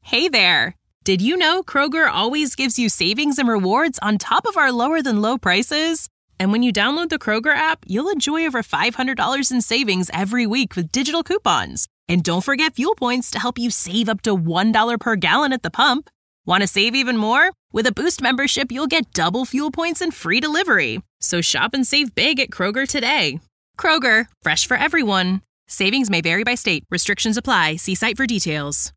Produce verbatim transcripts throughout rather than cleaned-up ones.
Hey there! Did you know Kroger always gives you savings and rewards on top of our lower-than-low prices? And when you download the Kroger app, you'll enjoy over five hundred dollars in savings every week with digital coupons. And don't forget fuel points to help you save up to one dollar per gallon at the pump. Want to save even more? With a Boost membership, you'll get double fuel points and free delivery. So shop and save big at Kroger today. Kroger, fresh for everyone. Savings may vary by state. Restrictions apply. See site for details.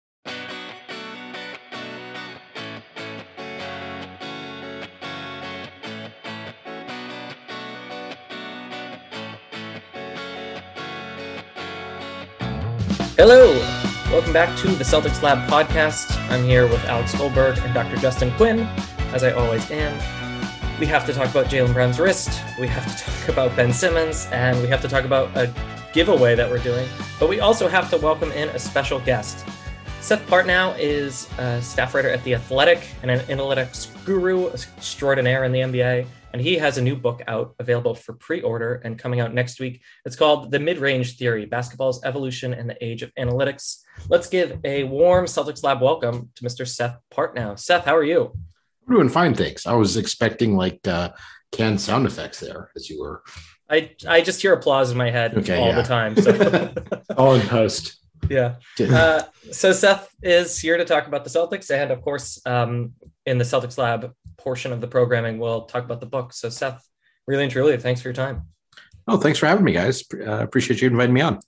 Hello, welcome back to the Celtics Lab podcast. I'm here with Alex Goldberg and Doctor Justin Quinn, as I always am. We have to talk about Jaylen Brown's wrist, we have to talk about Ben Simmons, and we have to talk about a giveaway that we're doing. But we also have to welcome in a special guest. Seth Partnow is a staff writer at The Athletic and an analytics guru extraordinaire in the N B A. And he has a new book out available for pre-order and coming out next week. It's called The Mid-Range Theory, Basketball's Evolution in the Age of Analytics. Let's give a warm Celtics Lab welcome to Mister Seth Partnow. Seth, how are you? I'm doing fine, thanks. I was expecting like uh, canned sound effects there as you were. I I just hear applause in my head okay, all yeah. the time. So. All in post. Yeah. Uh, so Seth is here to talk about the Celtics. And of course, um, in the Celtics Lab portion of the programming, we'll talk about the book. So Seth, really and truly, thanks for your time. Oh, thanks for having me, guys. Uh, appreciate you inviting me on.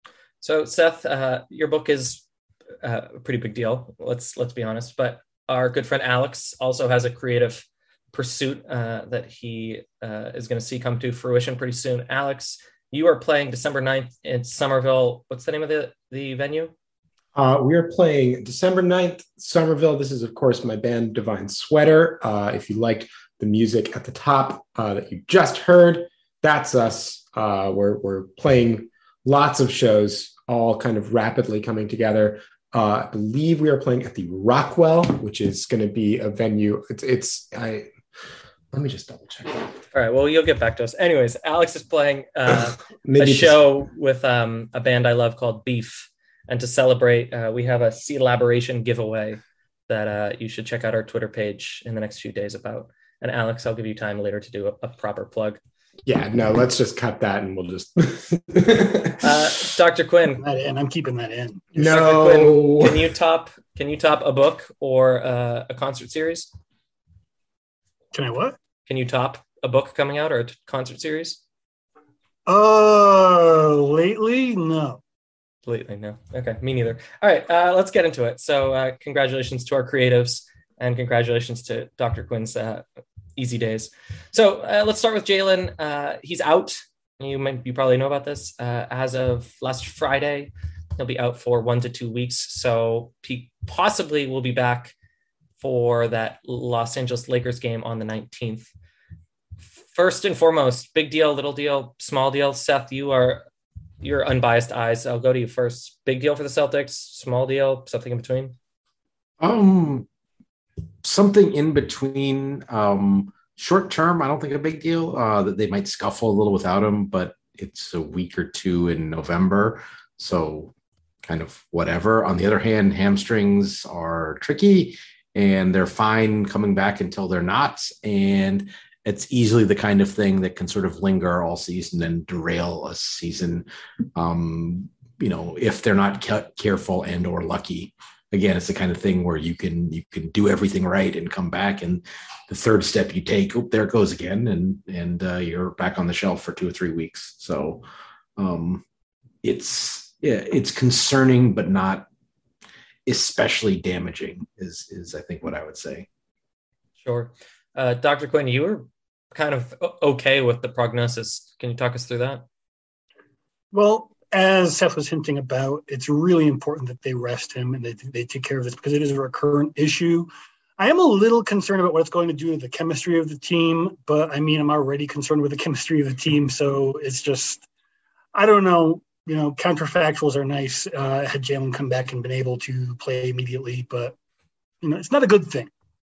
So Seth, uh, your book is uh, a pretty big deal. Let's, let's be honest, but our good friend Alex also has a creative pursuit uh, that he uh, is going to see come to fruition pretty soon. Alex, you are playing December ninth in Somerville. What's the name of the, the venue? Uh, we are playing December ninth, Somerville. This is, of course, my band Divine Sweater. Uh, if you liked the music at the top uh, that you just heard, that's us. Uh, we're, we're playing lots of shows, all kind of rapidly coming together. Uh, I believe we are playing at the Rockwell, which is going to be a venue. It's, it's I. Let me just double check. All right. Well, you'll get back to us. Anyways, Alex is playing uh, a show just... with um, a band I love called Beef. And to celebrate, uh, we have a Seelaboration giveaway that uh, you should check out our Twitter page in the next few days about. And Alex, I'll give you time later to do a, a proper plug. Yeah, no, let's just cut that and we'll just. uh, Doctor Quinn. And I'm keeping that in. No. Quinn, can you top? Can you top a book or uh, a concert series? Can I what? Can you top a book coming out or a t- concert series? Uh, lately, no. Lately, no. Okay, me neither. All right, uh, let's get into it. So uh, congratulations to our creatives and congratulations to Doctor Quinn's uh, easy days. So uh, let's start with Jaylen. Uh, he's out. You might, you probably know about this. Uh, as of last Friday, he'll be out for one to two weeks. So he possibly will be back for that Los Angeles Lakers game on the nineteenth. First and foremost, big deal, little deal, small deal. Seth, you are your unbiased eyes. I'll go to you first. Big deal for the Celtics, small deal, something in between? Um, something in between. Um, short term, I don't think a big deal. Uh, that they might scuffle a little without him, but it's a week or two in November, so kind of whatever. On the other hand, hamstrings are tricky, and they're fine coming back until they're not, and it's easily the kind of thing that can sort of linger all season and derail a season, um, you know, if they're not ca- careful and or lucky. Again, it's the kind of thing where you can you can do everything right and come back, and the third step you take, oh, there it goes again, and and uh, you're back on the shelf for two or three weeks. So um, it's yeah, it's concerning, but not especially damaging. Is is I think what I would say. Sure. Uh, Doctor Quinn, you were kind of okay with the prognosis. Can you talk us through that? Well, as Seth was hinting about, it's really important that they rest him and they, they take care of this because it is a recurrent issue. I am a little concerned about what it's going to do to the chemistry of the team, but I mean, I'm already concerned with the chemistry of the team. So it's just, I don't know, you know, counterfactuals are nice. Uh, had Jaylen come back and been able to play immediately, but you know, it's not a good thing.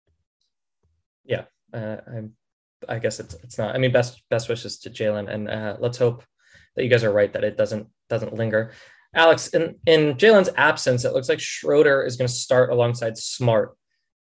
Yeah. Uh, I'm, I guess it's it's not. I mean, best best wishes to Jaylen, and uh, let's hope that you guys are right that it doesn't doesn't linger. Alex, in, in Jalen's absence, it looks like Schroeder is going to start alongside Smart.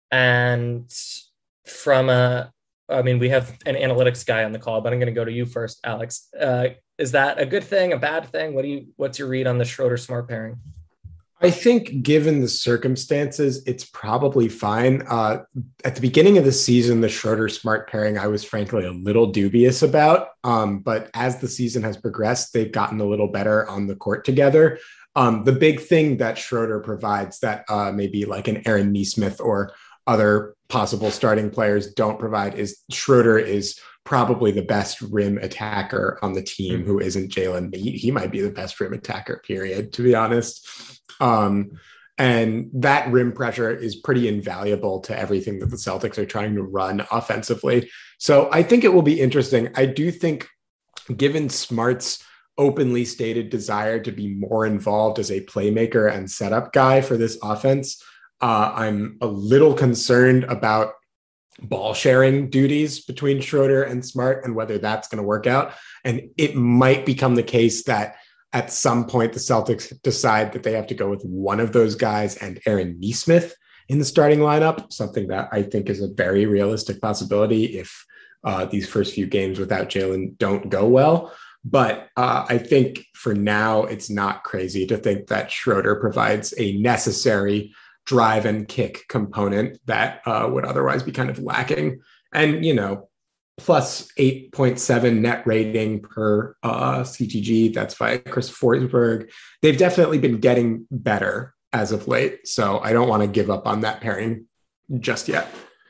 And from a, I mean, we have an analytics guy on the call, but I'm going to go to you first, Alex. Uh, is that a good thing, a bad thing? What do you, what's your read on the Schroeder Smart pairing? I think given the circumstances, it's probably fine. Uh, at the beginning of the season, the Schroeder Smart pairing, I was frankly a little dubious about. Um, but as the season has progressed, they've gotten a little better on the court together. Um, the big thing that Schroeder provides that uh, maybe like an Aaron Nesmith or other possible starting players don't provide is Schroeder is probably the best rim attacker on the team mm-hmm. who isn't Jalen. He, he might be the best rim attacker, period, to be honest. Um, and that rim pressure is pretty invaluable to everything that the Celtics are trying to run offensively. So I think it will be interesting. I do think given Smart's openly stated desire to be more involved as a playmaker and setup guy for this offense, uh, I'm a little concerned about ball sharing duties between Schroeder and Smart and whether that's going to work out. And it might become the case that at some point the Celtics decide that they have to go with one of those guys and Aaron Nesmith in the starting lineup, something that I think is a very realistic possibility if uh, these first few games without Jalen don't go well. But uh, I think for now, it's not crazy to think that Schroeder provides a necessary drive and kick component that uh, would otherwise be kind of lacking. And, you know, plus eight point seven net rating per uh, C T G. That's by Chris Forsberg. They've definitely been getting better as of late. So I don't want to give up on that pairing just yet.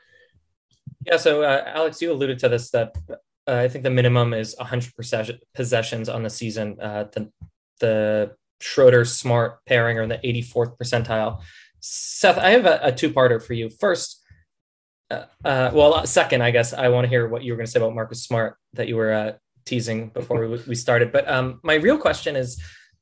Yeah. So uh, Alex, you alluded to this, that uh, I think the minimum is one hundred possessions on the season. Uh, the, the Schroeder Smart pairing are in the eighty-fourth percentile. Seth, I have a, a two-parter for you. First, uh, uh, well, second, I guess I want to hear what you were going to say about Marcus Smart that you were uh, teasing before we, we started. But um, my real question is,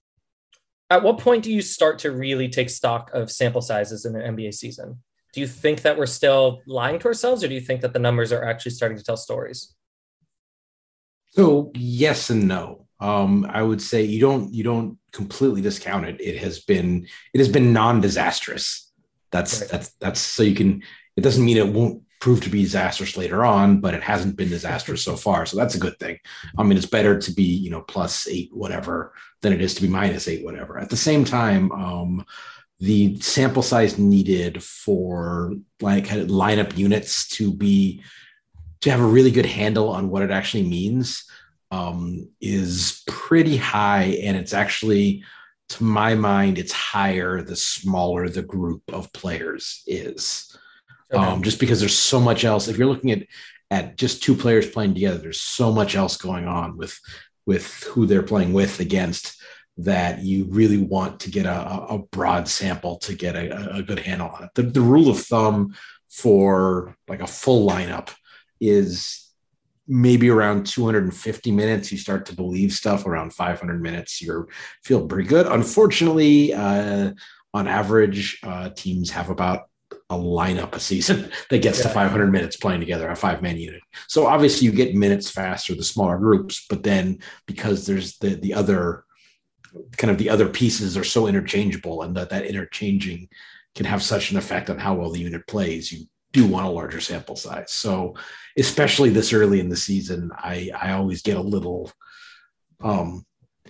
at what point do you start to really take stock of sample sizes in an N B A season? Do you think that we're still lying to ourselves, or do you think that the numbers are actually starting to tell stories? So yes and no. Um, I would say you don't you don't completely discount it. It has been it has been non-disastrous. That's right. that's that's so you can. It doesn't mean it won't prove to be disastrous later on, but it hasn't been disastrous so far. So that's a good thing. I mean, it's better to be, you know, plus eight whatever than it is to be minus eight whatever. At the same time, um, the sample size needed for like lineup units to be to have a really good handle on what it actually means um, is pretty high. And it's actually, to my mind, it's higher the smaller the group of players is. Okay. Um, just because there's so much else. If you're looking at at just two players playing together, there's so much else going on with with who they're playing with against, that you really want to get a, a broad sample to get a, a good handle on it. The, the rule of thumb for like a full lineup is maybe around two hundred fifty minutes. You start to believe stuff around five hundred minutes. You're feel pretty good. Unfortunately, uh, on average, uh, teams have about a lineup a season that gets yeah. to five hundred minutes playing together, a five man unit. So obviously you get minutes faster, the smaller groups, but then because there's the, the other kind of the other pieces are so interchangeable, and that that interchanging can have such an effect on how well the unit plays, you do want a larger sample size. So especially this early in the season, I, I always get a little, um,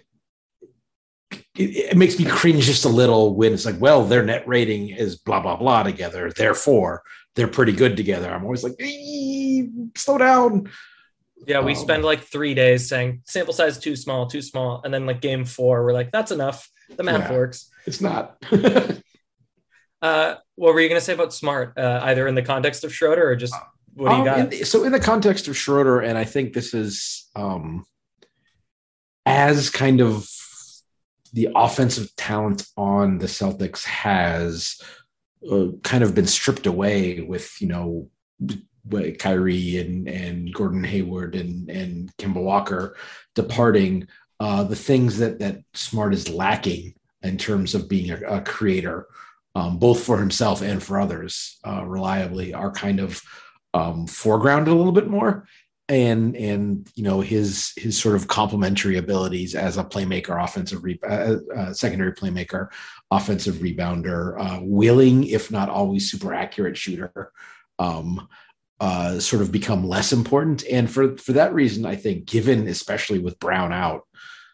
it, it makes me cringe just a little when it's like, well, their net rating is blah, blah, blah together, therefore they're pretty good together. I'm always like, slow down. Yeah, we um, spend like three days saying sample size too small, too small. And then like game four, we're like, that's enough. The math yeah, works. It's not. uh, what were you going to say about Smart, uh, either in the context of Schroeder or just what do you um, got? In, so in the context of Schroeder, and I think this is um, as kind of the offensive talent on the Celtics has uh, kind of been stripped away with, you know, Kyrie and, and Gordon Hayward and, and Kemba Walker departing, uh, the things that, that Smart is lacking in terms of being a, a creator, um, both for himself and for others, uh, reliably, are kind of um, foregrounded a little bit more. and and you know his his sort of complementary abilities as a playmaker, offensive re- uh, uh, secondary playmaker, offensive rebounder, uh, willing if not always super accurate shooter, um, uh, sort of become less important. And for for that reason, I think, given especially with Brown out,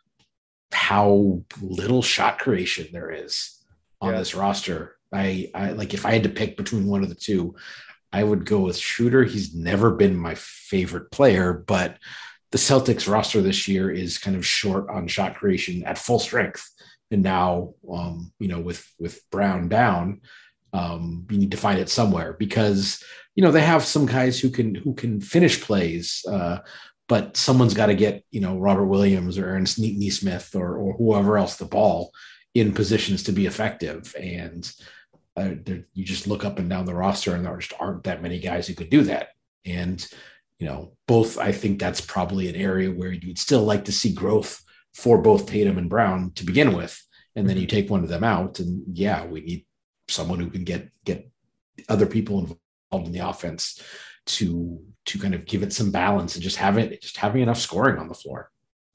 how little shot creation there is on yeah. this roster. I, I like if I had to pick between one of the two, I would go with Schroeder. He's never been my favorite player, but the Celtics roster this year is kind of short on shot creation at full strength. And now, um, you know, with, with Brown down, um, you need to find it somewhere because, you know, they have some guys who can, who can finish plays, uh, but someone's got to get, you know, Robert Williams or Aaron Nesmith or, or whoever else the ball in positions to be effective. And uh, you just look up and down the roster and there just aren't that many guys who could do that. And, you know, both, I think that's probably an area where you'd still like to see growth for both Tatum and Brown to begin with. And then you take one of them out and yeah, we need someone who can get, get other people involved in the offense to, to kind of give it some balance and just have it, just having enough scoring on the floor.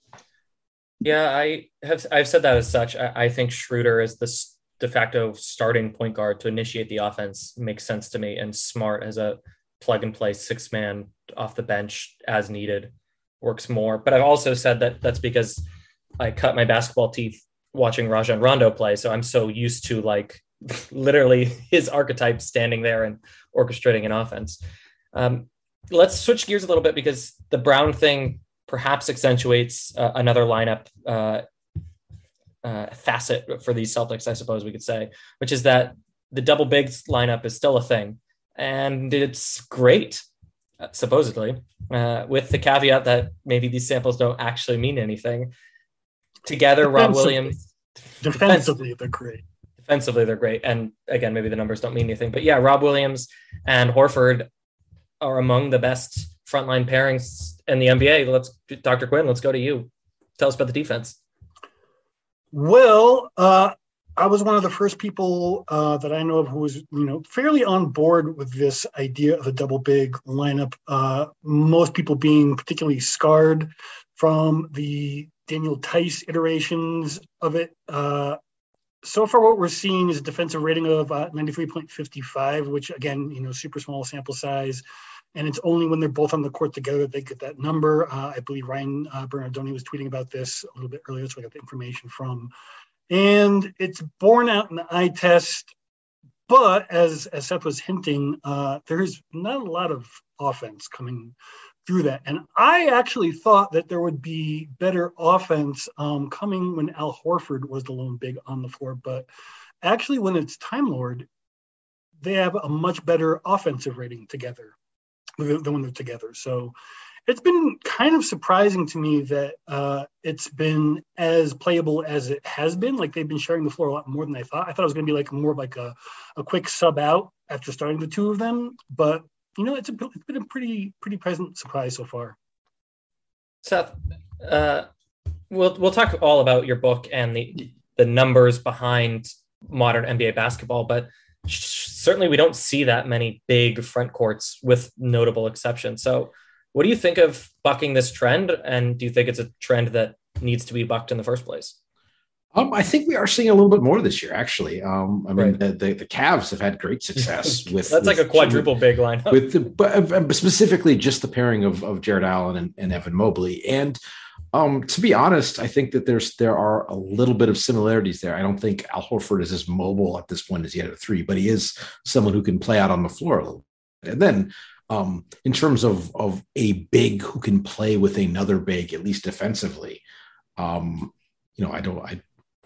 Yeah, I have, I've said that as such. I, I think Schroeder is the de facto starting point guard to initiate the offense. Makes sense to me. And Smart as a plug and play six man off the bench as needed works more. But I've also said that that's because I cut my basketball teeth watching Rajon Rondo play. So I'm so used to like literally his archetype standing there and orchestrating an offense. Um, let's switch gears a little bit because the Brown thing perhaps accentuates uh, another lineup uh, uh, facet for these Celtics, I suppose we could say, which is that the double bigs lineup is still a thing. And it's great, uh, supposedly, uh, with the caveat that maybe these samples don't actually mean anything. Together, Rob Williams. Defensively, they're great. Defensively, they're great. And again, maybe the numbers don't mean anything. But yeah, Rob Williams and Horford are among the best frontline pairings in the N B A. Let's, Doctor Quinn, let's go to you. Tell us about the defense. Well, uh, I was one of the first people uh, that I know of who was, you know, fairly on board with this idea of a double big lineup. Uh, most people being particularly scarred from the Daniel Tice iterations of it. Uh, so far, what we're seeing is a defensive rating of uh, ninety-three point five five, which again, you know, super small sample size. And it's only when they're both on the court together that they get that number. Uh, I believe Ryan uh, Bernardoni was tweeting about this a little bit earlier, so I got the information from. And it's borne out in the eye test. But as, as Seth was hinting, uh, there's not a lot of offense coming through that. And I actually thought that there would be better offense um, coming when Al Horford was the lone big on the floor. But actually, when it's Time Lord, they have a much better offensive rating together than when they're together. So it's been kind of surprising to me that uh, it's been as playable as it has been. Like they've been sharing the floor a lot more than I thought. I thought it was going to be like more of like a, a quick sub out after starting the two of them. But, you know, it's, a, it's been a pretty, pretty pleasant surprise so far. Seth, uh, we'll, we'll talk all about your book and the, the numbers behind modern N B A basketball, but certainly we don't see that many big front courts with notable exceptions. So what do you think of bucking this trend? And do you think it's a trend that needs to be bucked in the first place? Um, I think we are seeing a little bit more this year, actually. Um, I mean, right. the, the the Cavs have had great success with that's with, like a quadruple with, big lineup. With the, but specifically just the pairing of of Jared Allen and, and Evan Mobley. And um, to be honest, I think that there's there are a little bit of similarities there. I don't think Al Horford is as mobile at this point as he had at three, but he is someone who can play out on the floor a little bit. And then um, in terms of of a big who can play with another big, at least defensively, um, you know, I don't I.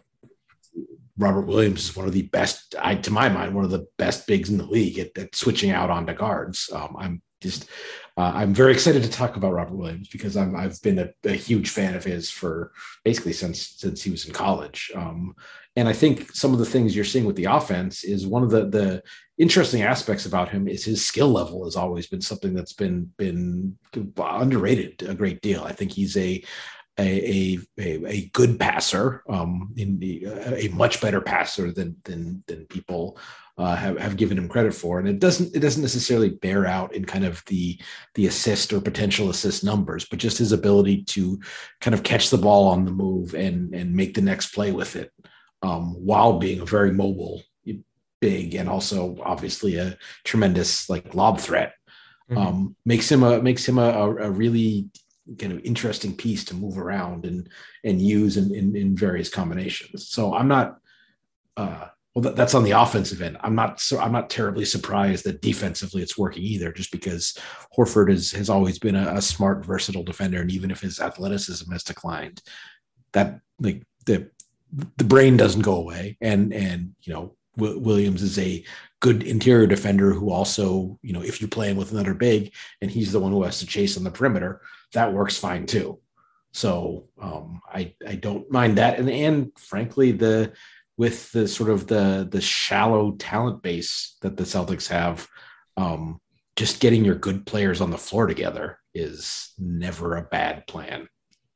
Robert Williams is one of the best, I, to my mind, one of the best bigs in the league at, at switching out onto guards. Um, I'm just, uh, I'm very excited to talk about Robert Williams because I'm, I've been a, a huge fan of his for basically since since he was in college. Um, and I think some of the things you're seeing with the offense is one of the the interesting aspects about him is his skill level has always been something that's been been underrated a great deal. I think he's a a a, a good passer, um, in the, a much better passer than than than people uh, have have given him credit for, and it doesn't it doesn't necessarily bear out in kind of the the assist or potential assist numbers, but just his ability to kind of catch the ball on the move and and make the next play with it, um, while being a very mobile, big, and also obviously a tremendous like lob threat. Mm-hmm. Um, makes him a makes him a, a really kind of interesting piece to move around and and use in, in, in various combinations. So I'm not uh, well. That, that's on the offensive end. I'm not so I'm not terribly surprised that defensively it's working either, just because Horford is, has always been a, a smart, versatile defender, and even if his athleticism has declined, that like the the brain doesn't go away, and and you know w- Williams is a good interior defender who also, you know, if you're playing with another big and he's the one who has to chase on the perimeter, that works fine too. So um, I I don't mind that, and and frankly, the with the sort of the the shallow talent base that the Celtics have, um, just getting your good players on the floor together is never a bad plan.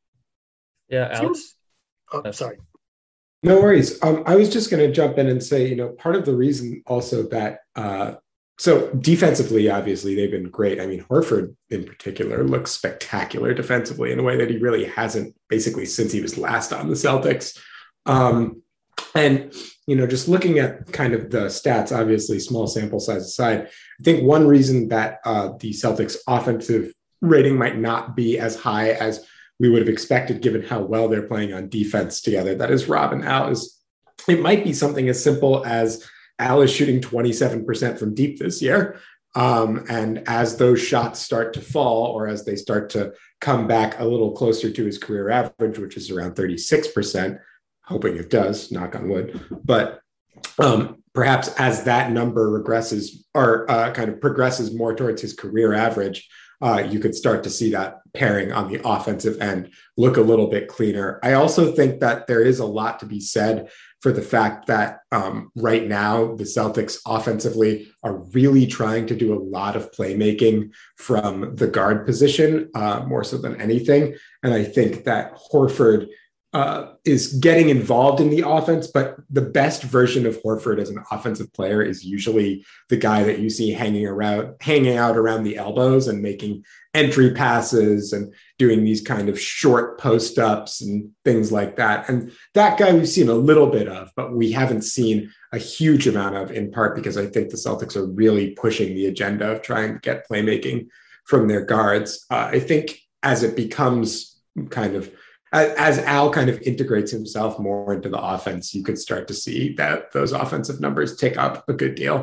Yeah, Alex. Oh, That's... sorry. No worries. Um, I was just going to jump in and say, you know, part of the reason also that, uh, so defensively, obviously, they've been great. I mean, Horford in particular looks spectacular defensively in a way that he really hasn't basically since he was last on the Celtics. Um, and, you know, just looking at kind of the stats, obviously small sample size aside, I think one reason that uh, the Celtics offensive rating might not be as high as we would have expected, given how well they're playing on defense together, that is Rob and Al, is it might be something as simple as Al is shooting twenty-seven percent from deep this year. Um, and as those shots start to fall, or as they start to come back a little closer to his career average, which is around thirty-six percent, hoping it does, knock on wood, but um, perhaps as that number regresses or uh, kind of progresses more towards his career average, Uh, you could start to see that pairing on the offensive end look a little bit cleaner. I also think that there is a lot to be said for the fact that um, right now the Celtics offensively are really trying to do a lot of playmaking from the guard position, uh, more so than anything. And I think that Horford uh, is getting involved in the offense, but the best version of Horford as an offensive player is usually the guy that you see hanging around, hanging out around the elbows and making entry passes and doing these kind of short post ups and things like that. And that guy we've seen a little bit of, but we haven't seen a huge amount of, in part because I think the Celtics are really pushing the agenda of trying to get playmaking from their guards. Uh, I think as it becomes kind of As Al kind of integrates himself more into the offense, you could start to see that those offensive numbers tick up a good deal.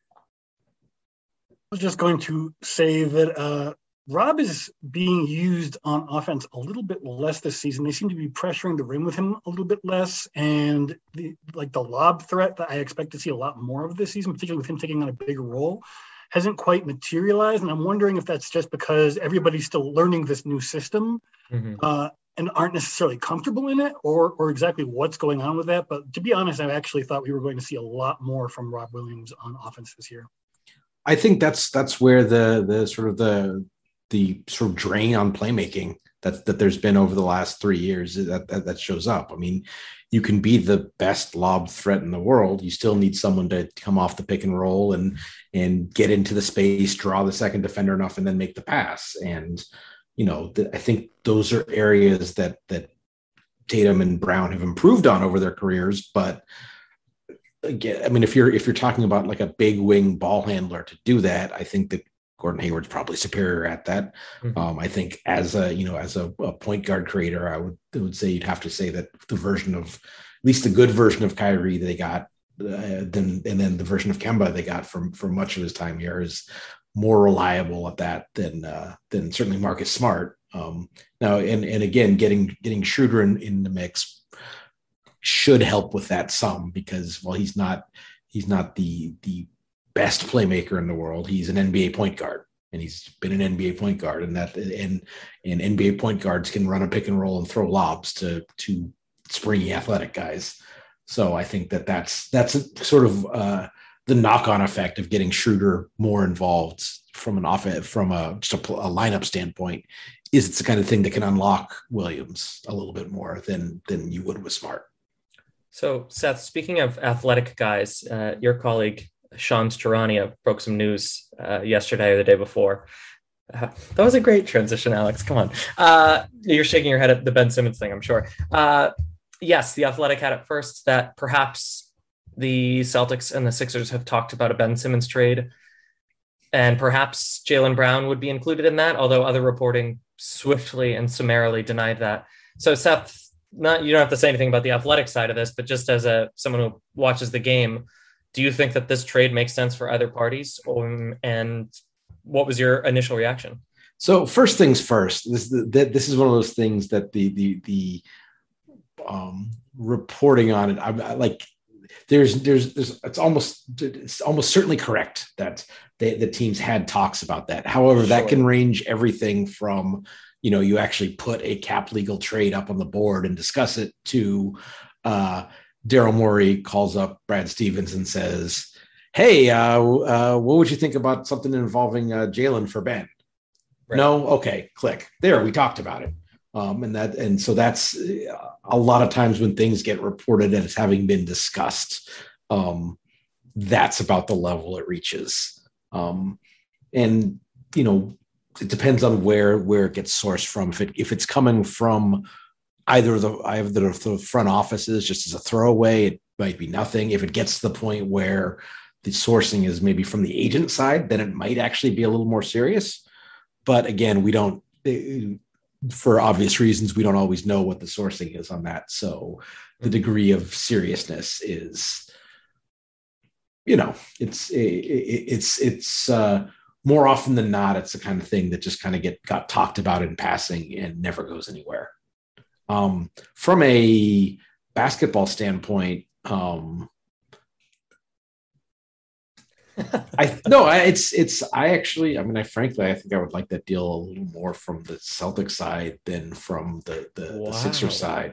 I was just going to say that uh, Rob is being used on offense a little bit less this season. They seem to be pressuring the rim with him a little bit less, and the, like the lob threat that I expect to see a lot more of this season, particularly with him taking on a bigger role, hasn't quite materialized. And I'm wondering if that's just because everybody's still learning this new system. Mm-hmm. Uh, and aren't necessarily comfortable in it, or or exactly what's going on with that. But to be honest, I actually thought we were going to see a lot more from Rob Williams on offense this year. I think that's that's where the the sort of the the sort of drain on playmaking that that there's been over the last three years that, that that shows up. I mean, you can be the best lob threat in the world, you still need someone to come off the pick and roll and and get into the space, draw the second defender enough, and then make the pass. And you know, I think those are areas that that Tatum and Brown have improved on over their careers. But again, I mean, if you're if you're talking about like a big wing ball handler to do that, I think that Gordon Hayward's probably superior at that. Mm-hmm. Um, I think as a you know as a, a point guard creator, I would I would say you'd have to say that the version of at least the good version of Kyrie they got, uh, then and then the version of Kemba they got from for much of his time here is more reliable at that than uh, than certainly Marcus Smart. Um, now, and and again, getting getting Schroeder in, in the mix should help with that some, because while he's not he's not the the best playmaker in the world, he's an N B A point guard, and he's been an N B A point guard, and that and and N B A point guards can run a pick and roll and throw lobs to to springy athletic guys. So I think that that's that's a sort of uh, the knock-on effect of getting Schroeder more involved from an off from a just a, a lineup standpoint is it's the kind of thing that can unlock Williams a little bit more than than you would with Smart. So, Seth, speaking of athletic guys, uh, your colleague Shams Charania broke some news uh, yesterday or the day before. Uh, that was a great transition, Alex. Come on. Uh, you're shaking your head at the Ben Simmons thing, I'm sure. Uh, yes, the Athletic had it first that perhaps the Celtics and the Sixers have talked about a Ben Simmons trade, and perhaps Jaylen Brown would be included in that, although other reporting swiftly and summarily denied that. So, Seth, not you don't have to say anything about the athletic side of this, but just as a someone who watches the game, do you think that this trade makes sense for either parties? Um, and what was your initial reaction? So first things first, this this is one of those things that the the the um, reporting on it, I'm I, like there's there's there's it's almost it's almost certainly correct that they, the teams had talks about that. However, sure. that can range everything from, you know, you actually put a cap legal trade up on the board and discuss it to uh, Daryl Morey calls up Brad Stevens and says, hey, uh, uh, what would you think about something involving uh, Jaylen for Ben? Right. No. Okay. Click there. We talked about it. Um, and that, and so that's uh, a lot of times when things get reported as having been discussed, um, that's about the level it reaches. Um, and, you know, it depends on where, where it gets sourced from. If it, if it's coming from either the, either the front offices, just as a throwaway, it might be nothing. If it gets to the point where the sourcing is maybe from the agent side, then it might actually be a little more serious. But again, we don't, for obvious reasons, we don't always know what the sourcing is on that. So the degree of seriousness is, you know, it's, it's, it's uh, more often than not, it's the kind of thing that just kind of get got talked about in passing and never goes anywhere. Um, from a basketball standpoint, um, I no, I, it's it's. I actually, I mean, I frankly, I think I would like that deal a little more from the Celtics side than from the the, wow. the Sixers side.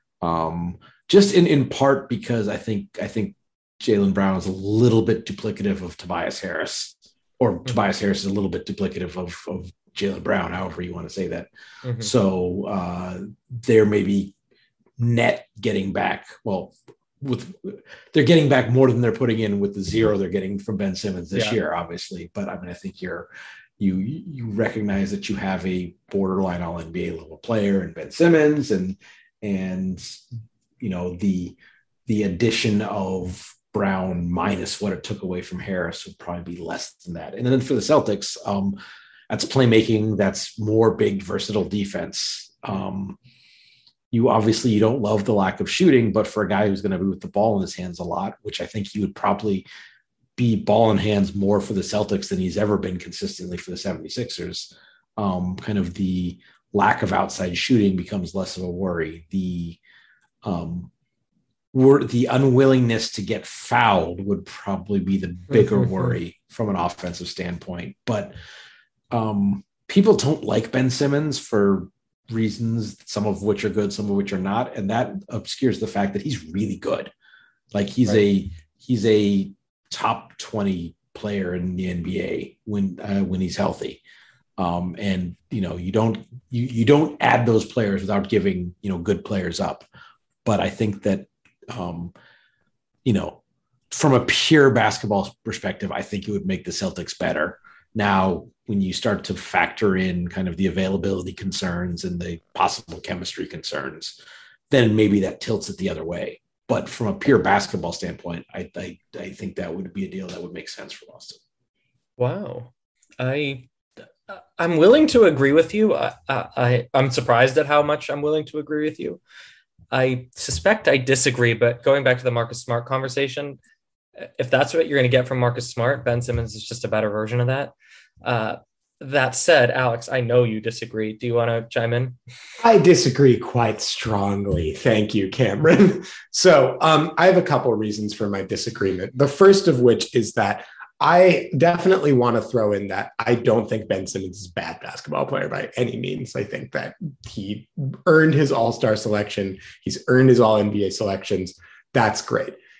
Um, just in in part because I think I think Jaylen Brown is a little bit duplicative of Tobias Harris, or mm-hmm. Tobias Harris is a little bit duplicative of of Jaylen Brown, however you want to say that. Mm-hmm. So uh, there may be net getting back. Well. With they're getting back more than they're putting in with the zero they're getting from Ben Simmons this yeah. year, obviously. But I mean, I think you're you you recognize that you have a borderline all N B A level player in Ben Simmons, and and you know the the addition of Brown minus what it took away from Harris would probably be less than that. And then for the Celtics, um, that's playmaking, that's more big versatile defense. Um, You obviously you don't love the lack of shooting, but for a guy who's going to be with the ball in his hands a lot, which I think he would probably be ball in hands more for the Celtics than he's ever been consistently for the seventy-sixers, um, kind of the lack of outside shooting becomes less of a worry. The um, wor- the unwillingness to get fouled would probably be the bigger worry from an offensive standpoint. But um, people don't like Ben Simmons for reasons, some of which are good, some of which are not. And that obscures the fact that he's really good. Like he's right. a, he's a top twenty player in the N B A when, uh, when he's healthy. Um, and, you know, you don't, you, you don't add those players without giving, you know, good players up. But I think that, um, you know, from a pure basketball perspective, I think it would make the Celtics better. Now, when you start to factor in kind of the availability concerns and the possible chemistry concerns, then maybe that tilts it the other way. But from a pure basketball standpoint, I I, I think that would be a deal that would make sense for Boston. Wow. I, I'm willing to agree with you. I, I, I'm surprised at how much I'm willing to agree with you. I suspect I disagree, but going back to the Marcus Smart conversation, if that's what you're going to get from Marcus Smart, Ben Simmons is just a better version of that. Uh, that said, Alex, I know you disagree. Do you want to chime in? I disagree quite strongly. Thank you, Cameron. So um, I have a couple of reasons for my disagreement. The first of which is that I definitely want to throw in that I don't think Ben Simmons is a bad basketball player by any means. I think that he earned his all-star selection. He's earned his all N B A selections. That's great.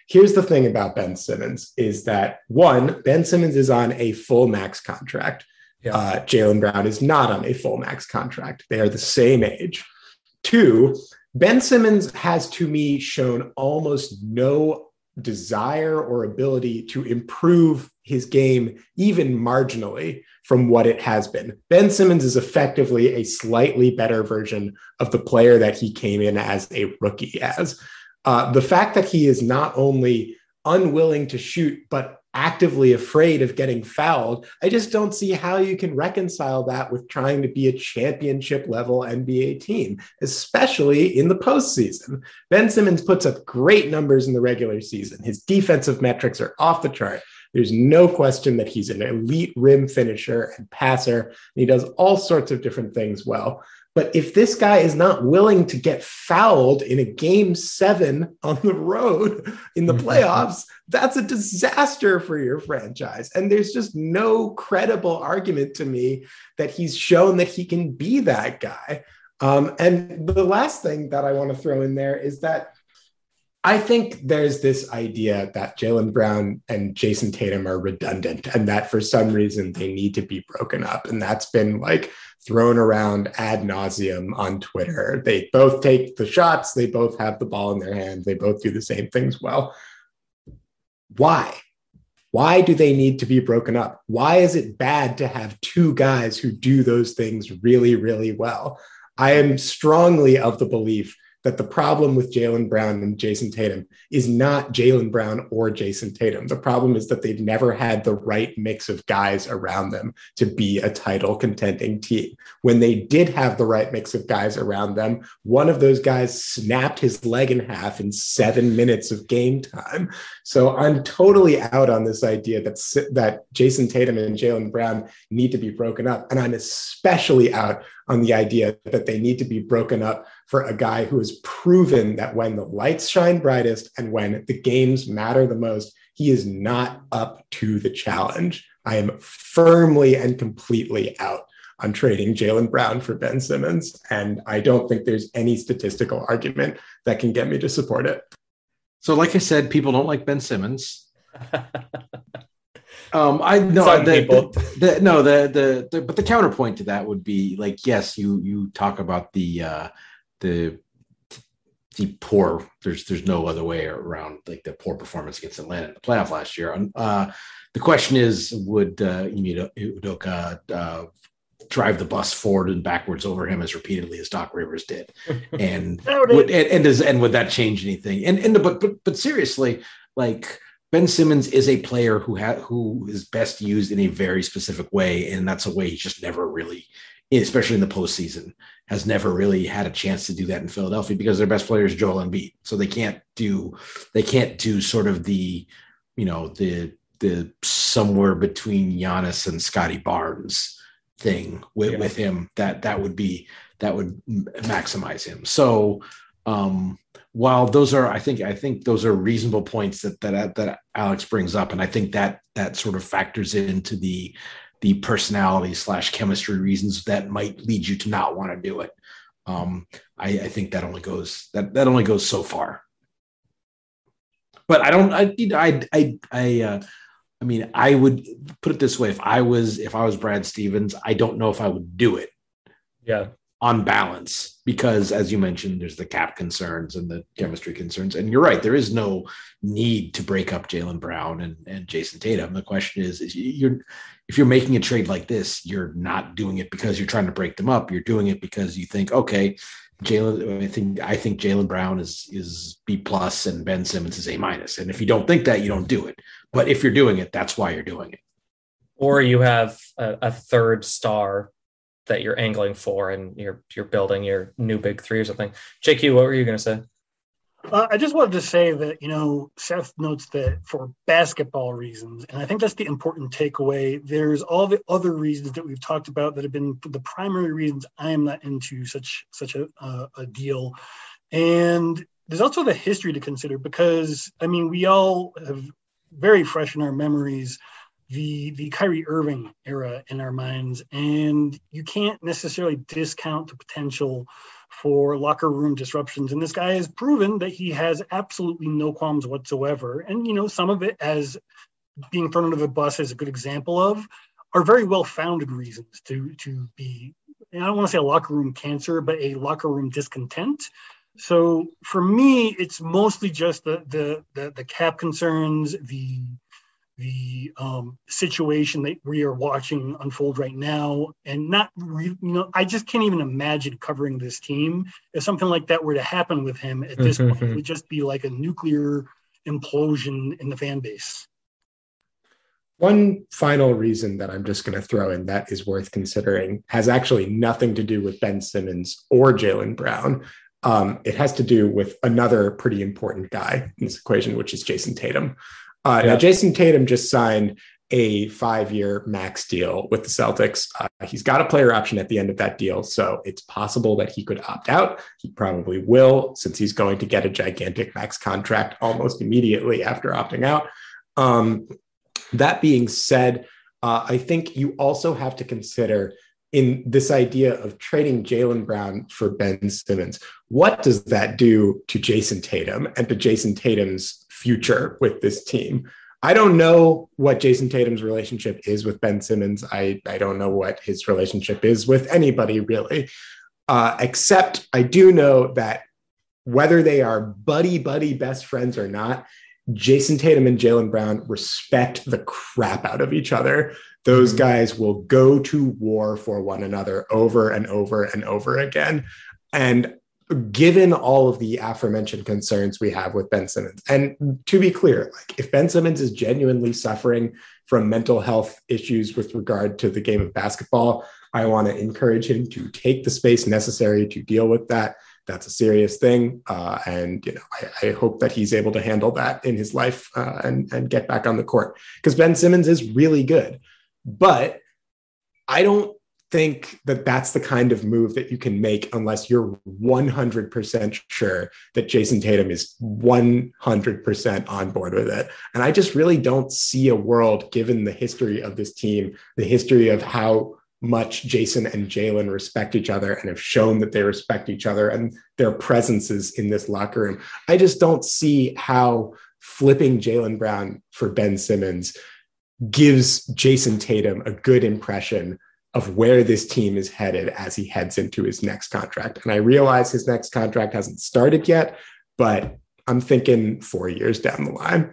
Here's the thing about Ben Simmons is that, one, Ben Simmons is on a full max contract. Yeah. Uh, Jaylen Brown is not on a full max contract. They are the same age. Two, Ben Simmons has, to me, shown almost no desire or ability to improve his game even marginally from what it has been. Ben Simmons is effectively a slightly better version of the player that he came in as a rookie as. Uh, the fact that he is not only unwilling to shoot, but actively afraid of getting fouled, I just don't see how you can reconcile that with trying to be a championship level N B A team, especially in the postseason. Ben Simmons puts up great numbers in the regular season. His defensive metrics are off the chart. There's no question that he's an elite rim finisher and passer, and he does all sorts of different things well. But if this guy is not willing to get fouled in a game seven on the road in the playoffs, that's a disaster for your franchise. And there's just no credible argument to me that he's shown that he can be that guy. Um, and the last thing that I want to throw in there is that I think there's this idea that Jaylen Brown and Jason Tatum are redundant and that for some reason they need to be broken up. And that's been like thrown around ad nauseum on Twitter. They both take the shots. They both have the ball in their hands. They both do the same things well. Why? Why do they need to be broken up? Why is it bad to have two guys who do those things really, really well? I am strongly of the belief that the problem with Jaylen Brown and Jason Tatum is not Jaylen Brown or Jason Tatum. The problem is that they've never had the right mix of guys around them to be a title contending team. When they did have the right mix of guys around them, one of those guys snapped his leg in half in seven minutes of game time. So I'm totally out on this idea that, that Jason Tatum and Jaylen Brown need to be broken up. And I'm especially out on the idea that they need to be broken up for a guy who has proven that when the lights shine brightest and when the games matter the most, he is not up to the challenge. I am firmly and completely out on trading Jaylen Brown for Ben Simmons, and I don't think there's any statistical argument that can get me to support it. So like I said, people don't like Ben Simmons. Um, I no, the, the, the, no, the, the, the, but the counterpoint to that would be like, yes, you, you talk about the, uh, the, the poor, there's, there's no other way around like the poor performance against Atlanta in the playoff last year. Uh, the question is, would, uh, Udoka, uh, drive the bus forward and backwards over him as repeatedly as Doc Rivers did? And, would, and, and does, and would that change anything? And, and, but, but, but seriously, like, Ben Simmons is a player who ha- who is best used in a very specific way, and that's a way he's just never really, especially in the postseason, has never really had a chance to do that in Philadelphia because their best player is Joel Embiid. So they can't do they can't do sort of the, you know, the the somewhere between Giannis and Scotty Barnes thing with, yeah. with him. That that would be that would maximize him. So. Um, While those are, I think, I think those are reasonable points that that that Alex brings up, and I think that that sort of factors into the the personality slash chemistry reasons that might lead you to not want to do it. Um, I, I think that only goes that that only goes so far. But I don't. I I I I. Uh, I mean, I would put it this way: if I was if I was Brad Stevens, I don't know if I would do it. Yeah. On balance, because as you mentioned, there's the cap concerns and the chemistry concerns. And you're right, there is no need to break up Jaylen Brown and, and Jason Tatum. The question is, is you're, if you're making a trade like this, you're not doing it because you're trying to break them up. You're doing it because you think, okay, Jaylen, I think, I think Jaylen Brown is, is B plus and Ben Simmons is A minus. And if you don't think that, you don't do it. But if you're doing it, that's why you're doing it. Or you have a, a third star that you're angling for and you're you're building your new big three or something. J Q, what were you going to say? Uh, I just wanted to say that, you know, Seth notes that for basketball reasons, and I think that's the important takeaway, there's all the other reasons that we've talked about that have been the primary reasons I am not into such such a, uh, a deal. And there's also the history to consider because, I mean, we all have very fresh in our memories the the Kyrie Irving era in our minds, and you can't necessarily discount the potential for locker room disruptions. And this guy has proven that he has absolutely no qualms whatsoever. And, you know, some of it, as being thrown under the bus as a good example of, are very well-founded reasons to, to be, I don't want to say a locker room cancer, but a locker room discontent. So for me, it's mostly just the the the, the cap concerns, the the um, situation that we are watching unfold right now, and not re- you know, I just can't even imagine covering this team. If something like that were to happen with him at this point, it would just be like a nuclear implosion in the fan base. One final reason that I'm just going to throw in that is worth considering has actually nothing to do with Ben Simmons or Jaylen Brown. Um, it has to do with another pretty important guy in this equation, which is Jayson Tatum. Uh, yeah. Now, Jayson Tatum just signed a five-year max deal with the Celtics. Uh, he's got a player option at the end of that deal, so it's possible that he could opt out. He probably will, since he's going to get a gigantic max contract almost immediately after opting out. Um, that being said, uh, I think you also have to consider in this idea of trading Jaylen Brown for Ben Simmons, what does that do to Jayson Tatum and to Jayson Tatum's future with this team? I don't know what Jayson Tatum's relationship is with Ben Simmons. I, I don't know what his relationship is with anybody, really, uh, except I do know that whether they are buddy, buddy best friends or not, Jayson Tatum and Jaylen Brown respect the crap out of each other. Those guys will go to war for one another over and over and over again. And given all of the aforementioned concerns we have with Ben Simmons, and to be clear, like if Ben Simmons is genuinely suffering from mental health issues with regard to the game of basketball, I want to encourage him to take the space necessary to deal with that. That's a serious thing. Uh, and, you know, I, I hope that he's able to handle that in his life uh, and, and get back on the court, because Ben Simmons is really good. But I don't think that that's the kind of move that you can make unless you're one hundred percent sure that Jayson Tatum is one hundred percent on board with it. And I just really don't see a world, given the history of this team, the history of how much Jayson and Jaylen respect each other and have shown that they respect each other and their presences in this locker room. I just don't see how flipping Jaylen Brown for Ben Simmons gives Jayson Tatum a good impression of where this team is headed as he heads into his next contract. And I realize his next contract hasn't started yet, but I'm thinking four years down the line.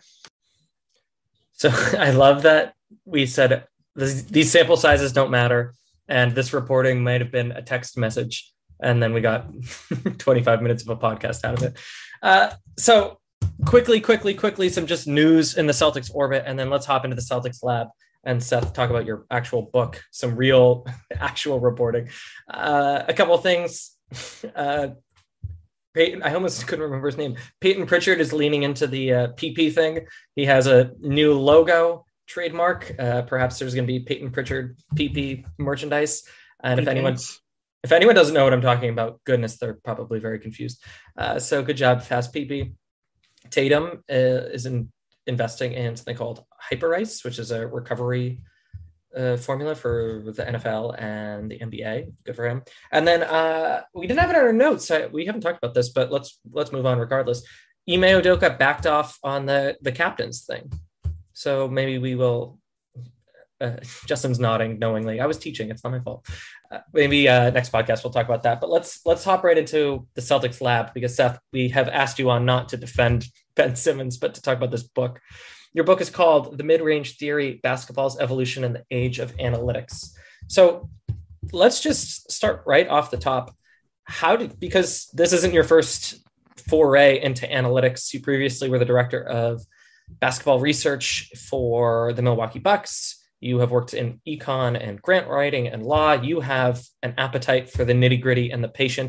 So I love that we said this, these sample sizes don't matter. And this reporting might have been a text message. And then we got twenty-five minutes of a podcast out of it. Uh, so quickly, quickly, quickly, some just news in the Celtics orbit. And then let's hop into the Celtics lab. And Seth, talk about your actual book, some real actual reporting. Uh, a couple of things. Uh, Peyton, I almost couldn't remember his name. Peyton Pritchard is leaning into the uh, P P thing. He has a new logo trademark. Uh, perhaps there's going to be Peyton Pritchard P P merchandise. And if anyone, if anyone doesn't know what I'm talking about, goodness, they're probably very confused. Uh, so good job, Fast P P. Tatum uh, is in. investing in something called Hyperice, which is a recovery uh, formula for the N F L and the N B A. Good for him. And then uh, we didn't have it in our notes. I, we haven't talked about this, but let's let's move on regardless. Ime Udoka backed off on the the captain's thing, so maybe we will. Uh, Justin's nodding knowingly. I was teaching; it's not my fault. Uh, maybe uh, next podcast we'll talk about that. But let's let's hop right into the Celtics lab, because Seth, we have asked you on not to defend Ben Simmons, but to talk about this book. Your book is called The Mid-Range Theory: Basketball's Evolution in the Age of Analytics. So let's just start right off the top. How did, because this isn't your first foray into analytics. You previously were the director of basketball research for the Milwaukee Bucks. You have worked in econ and grant writing and law. You have an appetite for the nitty gritty and the patient.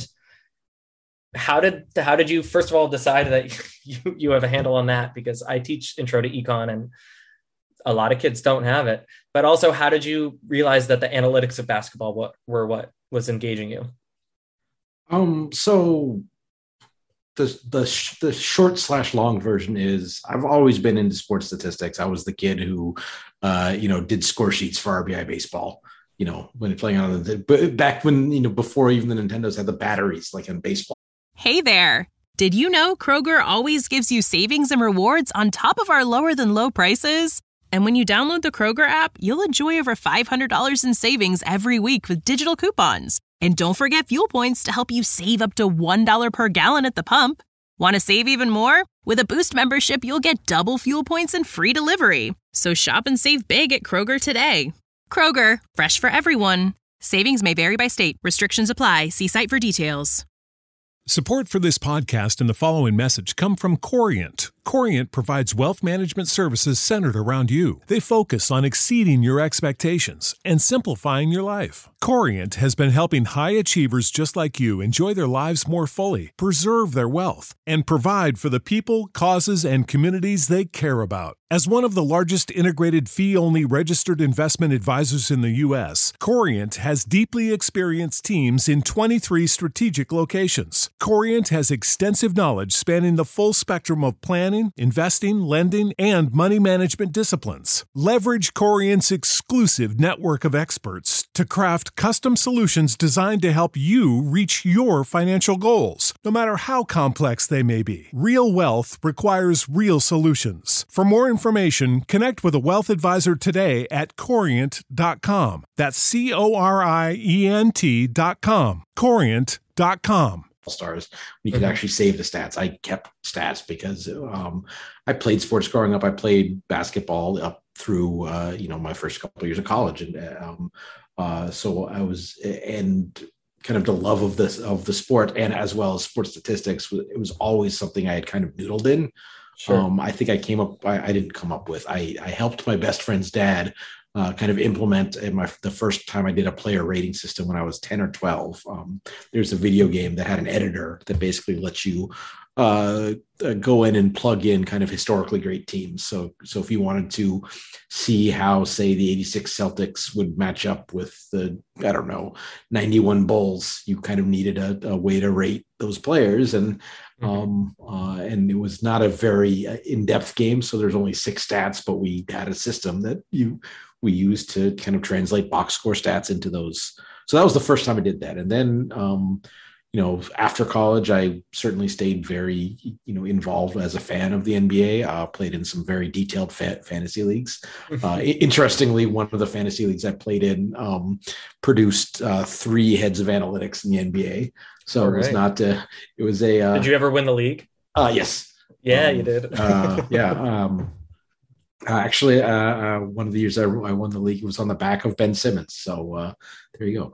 How did how did you first of all decide that you, you have a handle on that? Because I teach intro to econ and a lot of kids don't have it. But also, how did you realize that the analytics of basketball what, were what was engaging you? Um. So the the sh- the short slash long version is I've always been into sports statistics. I was the kid who, uh, you know, did score sheets for R B I baseball. you know, when you're playing on the, but back when, you know, before even the Nintendos had the batteries, like in baseball. Hey there. Did you know Kroger always gives you savings and rewards on top of our lower than low prices? And when you download the Kroger app, you'll enjoy over five hundred dollars in savings every week with digital coupons. And don't forget fuel points to help you save up to one dollar per gallon at the pump. Want to save even more? With a Boost membership, you'll get double fuel points and free delivery. So shop and save big at Kroger today. Kroger, fresh for everyone. Savings may vary by state. Restrictions apply. See site for details. Support for this podcast and the following message come from Corient. Corient provides wealth management services centered around you. They focus on exceeding your expectations and simplifying your life. Corient has been helping high achievers just like you enjoy their lives more fully, preserve their wealth, and provide for the people, causes, and communities they care about. As one of the largest integrated fee-only registered investment advisors in the U S, Corient has deeply experienced teams in twenty-three strategic locations. Corient has extensive knowledge spanning the full spectrum of planning, investing, lending, and money management disciplines. Leverage Corient's exclusive network of experts to craft custom solutions designed to help you reach your financial goals, no matter how complex they may be. Real wealth requires real solutions. For more information, connect with a wealth advisor today at corient dot com. That's C O R I E N T dot com. corient dot com. Stars, you could actually save the stats. I kept stats because um, I played sports growing up. I played basketball up through uh, you know my first couple of years of college, and um, uh, so I was and kind of the love of this of the sport, and as well as sports statistics. It was always something I had kind of noodled in. Sure. Um, I think I came up. I, I didn't come up with. I, I helped my best friend's dad Uh, kind of implement in my the first time I did a player rating system when I was ten or twelve. Um, there's a video game that had an editor that basically lets you uh, uh, go in and plug in kind of historically great teams. So, so if you wanted to see how, say, the eighty-six Celtics would match up with the, I don't know, ninety-one Bulls, you kind of needed a, a way to rate those players. And Mm-hmm. Um, uh, and it was not a very in-depth game, so there's only six stats, but we had a system that you we used to kind of translate box score stats into those. So that was the first time I did that. And then, um, you know, after college, I certainly stayed very, you know, involved as a fan of the N B A. Uh, played in some very detailed fa- fantasy leagues. Uh, interestingly, one of the fantasy leagues I played in um, produced uh, three heads of analytics in the N B A. So All it was right. not, uh, it was a. Uh, did you ever win the league? Uh, yes. Yeah, um, you did. uh, yeah. Um, uh, actually, uh, uh, one of the years I, I won the league was on the back of Ben Simmons. So uh, there you go.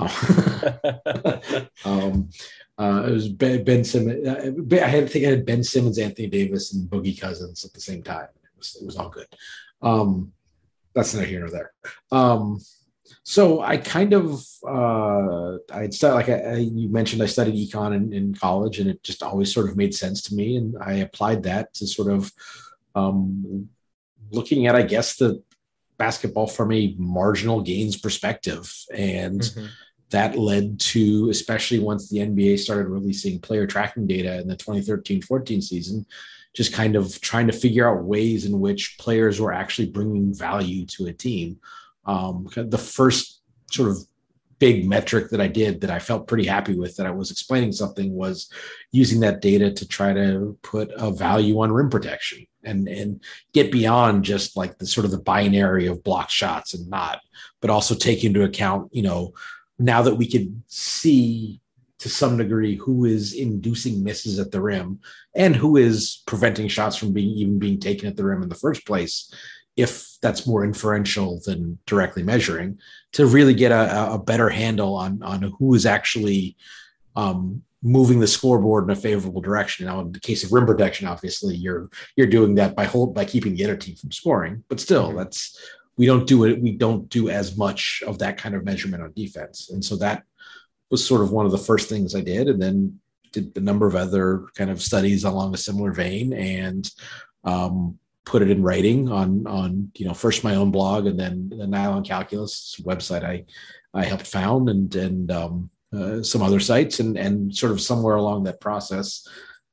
Uh, um, uh, it was Ben, ben Simmons. Uh, I had to think I had Ben Simmons, Anthony Davis, and Boogie Cousins at the same time. It was, it was all good. Um, that's not here nor there. Um, So I kind of, uh, I'd studied, like I, you mentioned, I studied econ in, in college, and it just always sort of made sense to me. And I applied that to sort of um, looking at, I guess, the basketball from a marginal gains perspective. And mm-hmm. that led to, especially once the N B A started releasing player tracking data in the twenty thirteen fourteen season, just kind of trying to figure out ways in which players were actually bringing value to a team. Um, the first sort of big metric that I did that I felt pretty happy with, that I was explaining something, was using that data to try to put a value on rim protection and, and get beyond just like the sort of the binary of block shots and not, but also take into account, you know, now that we can see to some degree who is inducing misses at the rim and who is preventing shots from being even being taken at the rim in the first place, if that's more inferential than directly measuring, to really get a, a better handle on, on who is actually um, moving the scoreboard in a favorable direction. Now, in the case of rim protection, obviously you're, you're doing that by hold, by keeping the other team from scoring, but still mm-hmm. that's, we don't do it. We don't do as much of that kind of measurement on defense. And so that was sort of one of the first things I did, and then did a number of other kind of studies along a similar vein, and um, put it in writing on, on, you know, first my own blog, and then the Nylon Calculus website I, I helped found, and, and um, uh, some other sites, and, and sort of somewhere along that process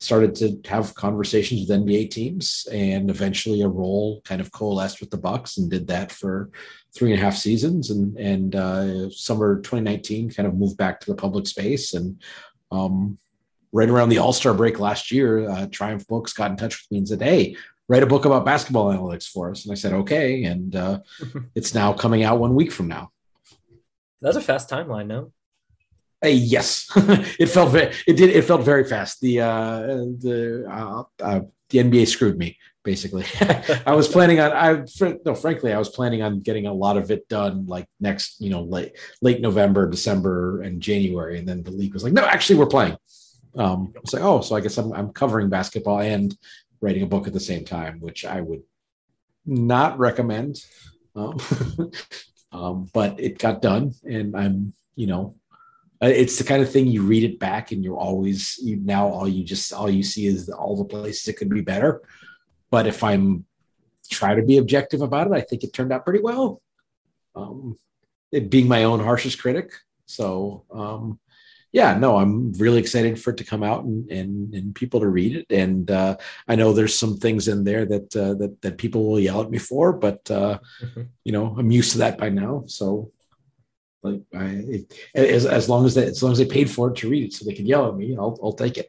started to have conversations with N B A teams, and eventually a role kind of coalesced with the Bucks, and did that for three and a half seasons. And, and uh, summer twenty nineteen kind of moved back to the public space. And um, right around the All-Star break last year, uh, Triumph Books got in touch with me and said, hey, write a book about basketball analytics for us. And I said, okay. And uh, it's now coming out one week from now. That's a fast timeline, no? Uh, yes, it felt very, it did. It felt very fast. The, uh, the, uh, uh, the N B A screwed me basically. I was planning on, I, no, frankly, I was planning on getting a lot of it done like next, you know, late, late November, December, and January. And then the league was like, no, actually we're playing. Um, it's like, oh, so I guess I'm, I'm covering basketball and writing a book at the same time, which I would not recommend. Um, um, but it got done, and I'm, you know, it's the kind of thing you read it back and you're always, you now all you just, all you see is all the places it could be better. But if I'm try to be objective about it, I think it turned out pretty well. Um, it being my own harshest critic. So um, yeah, no, I'm really excited for it to come out and, and, and people to read it. And uh, I know there's some things in there that, uh, that, that people will yell at me for, but uh, mm-hmm. you know, I'm used to that by now. So Like I, it, as as long as they as long as they paid for it to read it, so they could yell at me, I'll I'll take it.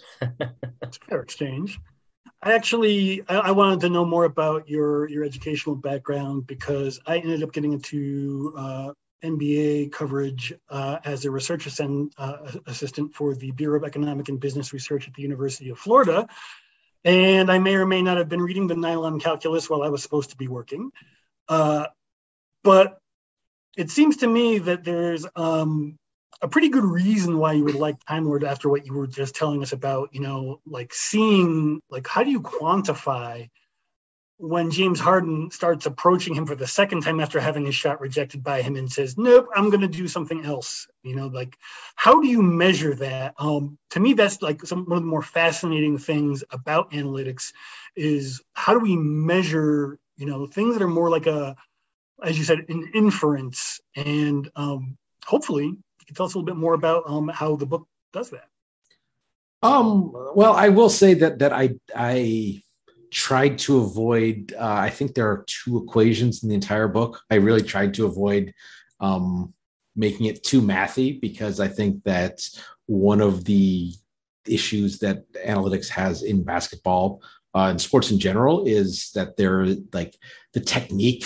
It's a fair exchange. I actually I, I wanted to know more about your your educational background, because I ended up getting into uh, N B A coverage uh, as a research assistant, uh, assistant for the Bureau of Economic and Business Research at the University of Florida, and I may or may not have been reading the Nylon Calculus while I was supposed to be working, uh, but it seems to me that there's um, a pretty good reason why you would like Time Lord after what you were just telling us about, you know, like seeing, like, how do you quantify when James Harden starts approaching him for the second time after having his shot rejected by him and says, nope, I'm going to do something else. You know, like, how do you measure that? Um, to me, that's like some one of the more fascinating things about analytics is how do we measure, you know, things that are more like a, as you said, an inference, and um, hopefully you can tell us a little bit more about um, how the book does that. Um, well, I will say that that I I tried to avoid. Uh, I think there are two equations in the entire book. I really tried to avoid um, making it too mathy, because I think that one of the issues that analytics has in basketball uh, and sports in general is that they're like the technique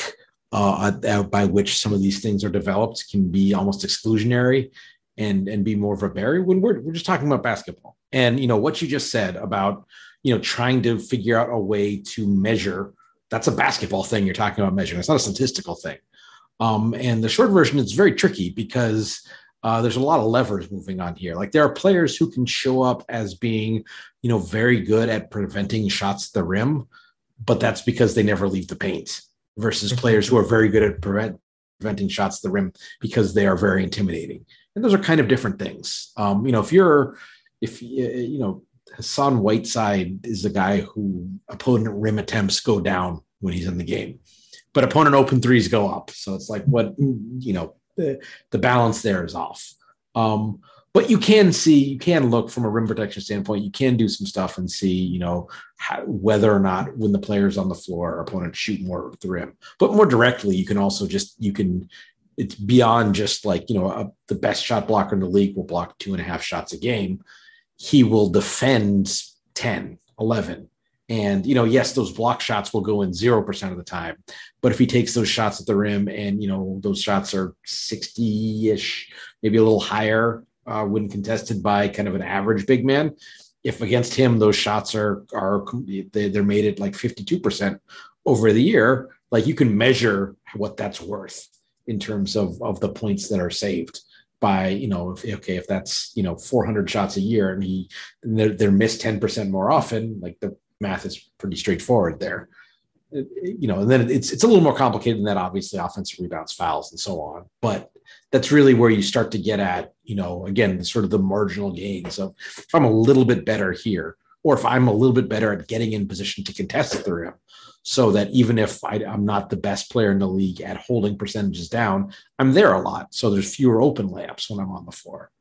Uh, by which some of these things are developed can be almost exclusionary and, and be more of a barrier when we're, we're just talking about basketball. And, you know, what you just said about, you know, trying to figure out a way to measure, that's a basketball thing you're talking about measuring. It's not a statistical thing. Um, and the short version is very tricky because uh, there's a lot of levers moving on here. Like there are players who can show up as being, you know, very good at preventing shots at the rim, but that's because they never leave the paint. Versus players who are very good at prevent, preventing shots at the rim because they are very intimidating. And those are kind of different things. Um, you know, if you're, if you know, Hassan Whiteside is the guy who opponent rim attempts go down when he's in the game, but opponent open threes go up. So it's like what, you know, the, the balance there is off. Um, But you can see, you can look from a rim protection standpoint, you can do some stuff and see, you know, how, whether or not when the player's on the floor, our opponents shoot more at the rim. But more directly, you can also just, you can, it's beyond just like, you know, a, the best shot blocker in the league will block two and a half shots a game. He will defend ten, eleven. And, you know, yes, those block shots will go in zero percent of the time. But if he takes those shots at the rim and, you know, those shots are sixty-ish, maybe a little higher, Uh, when contested by kind of an average big man, if against him those shots are are they, they're made at like fifty-two percent over the year, like you can measure what that's worth in terms of of the points that are saved by, you know, if, okay, if that's, you know, four hundred shots a year and he and they're, they're missed ten percent more often, like the math is pretty straightforward there. It, you know, and then it's it's a little more complicated than that, obviously, offensive rebounds, fouls, and so on, but that's really where you start to get at, you know, again, the sort of the marginal gains of if I'm a little bit better here, or if I'm a little bit better at getting in position to contest at the rim, so that even if I, I'm not the best player in the league at holding percentages down, I'm there a lot. So there's fewer open layups when I'm on the floor.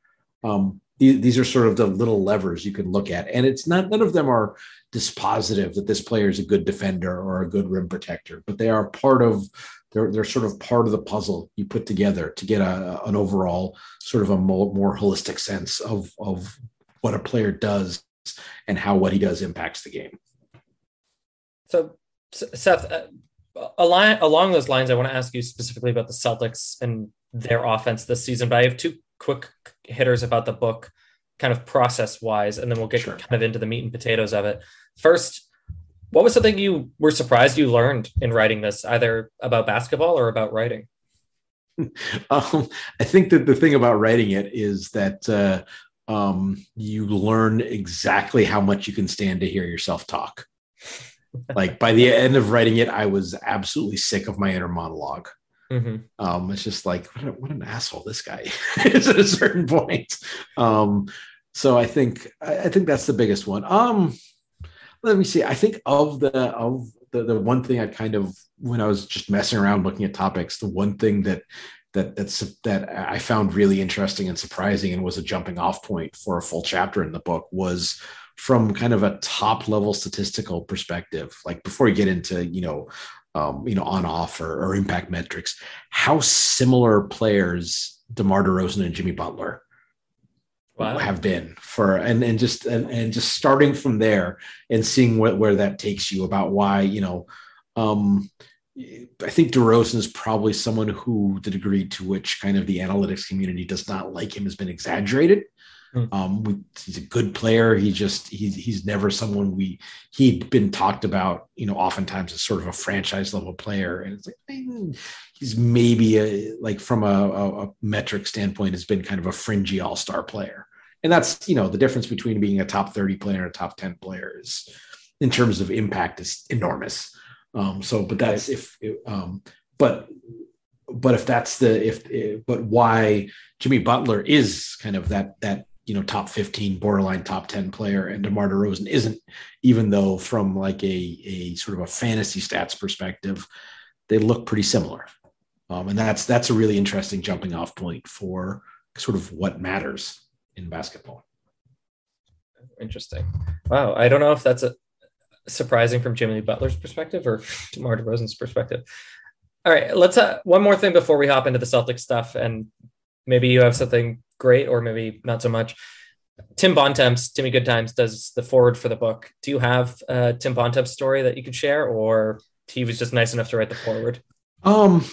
Um, these are sort of the little levers you can look at, and it's not, none of them are dispositive that this player is a good defender or a good rim protector, but they are part of, they're, they're sort of part of the puzzle you put together to get a, an overall sort of a more, more holistic sense of, of what a player does and how what he does impacts the game. So Seth, uh, along, along those lines, I want to ask you specifically about the Celtics and their offense this season, but I have two quick hitters about the book, kind of process wise, and then we'll get sure. kind of into the meat and potatoes of it. First, what was something you were surprised you learned in writing this, either about basketball or about writing? Um, I think that the thing about writing it is that uh, um, you learn exactly how much you can stand to hear yourself talk. Like by the end of writing it, I was absolutely sick of my inner monologue. Mm-hmm. Um, it's just like, what, a, what an asshole this guy is at a certain point. Um, so I think, I, I think that's the biggest one. Um, let me see. I think of the, of the, the one thing I kind of, when I was just messing around looking at topics, the one thing that, that, that's, that I found really interesting and surprising and was a jumping off point for a full chapter in the book was from kind of a top level statistical perspective. Like before you get into, you know, Um, you know, on off or, or impact metrics, how similar players DeMar DeRozan and Jimmy Butler wow. have been for, and, and just, and, and just starting from there and seeing what, where that takes you about why, you know, um, I think DeRozan is probably someone who the degree to which kind of the analytics community does not like him has been exaggerated. Um, we, he's a good player. He just, he's, he's never someone we, he'd been talked about, you know, oftentimes as sort of a franchise level player. And it's like, eh, he's maybe a, like from a, a, a metric standpoint has been kind of a fringy all-star player. And that's, you know, the difference between being a top thirty player and a top ten player is in terms of impact is enormous. Um, so, but that's if, um, but, but if that's the, if, if, but why Jimmy Butler is kind of that, that, you know, top fifteen, borderline top ten player, and DeMar DeRozan isn't, even though from like a, a sort of a fantasy stats perspective, they look pretty similar. Um, and that's, that's a really interesting jumping off point for sort of what matters in basketball. Interesting. Wow. I don't know if that's a surprising from Jimmy Butler's perspective or DeMar DeRozan's perspective. All right, let's, uh, one more thing before we hop into the Celtics stuff, and maybe you have something great or maybe not so much. Tim Bontemps, Timmy Goodtimes, does the forward for the book. Do you have a Tim Bontemps story that you could share, or he was just nice enough to write the forward? Um,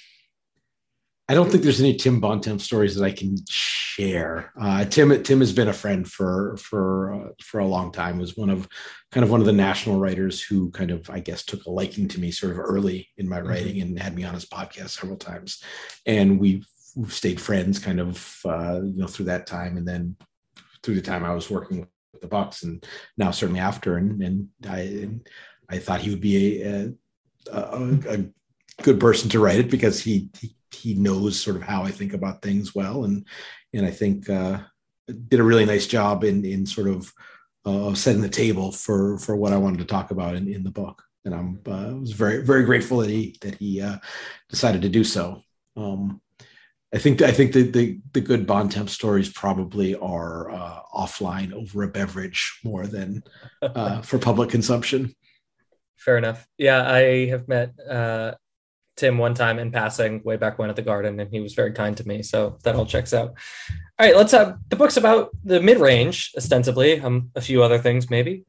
I don't think there's any Tim Bontemps stories that I can share. Uh, Tim, Tim has been a friend for for uh, for a long time. Was one of kind of one of the national writers who kind of, I guess, took a liking to me sort of early in my writing mm-hmm. and had me on his podcast several times, and we've We've stayed friends kind of, uh, you know, through that time. And then through the time I was working with the Bucks, and now certainly after, and, and I, and I thought he would be a, a, a good person to write it because he, he, he knows sort of how I think about things well. And, and I think uh, did a really nice job in, in sort of uh, setting the table for, for what I wanted to talk about in, in the book. And I'm, uh, was very, very grateful that he, that he uh, decided to do so. Um, I think I think the, the the good Bontemps stories probably are uh, offline over a beverage more than uh, for public consumption. Fair enough. Yeah, I have met uh, Tim one time in passing way back when at the Garden, and he was very kind to me. So that all checks out. All right, let's have the book's about the mid range, ostensibly. Um, a few other things maybe.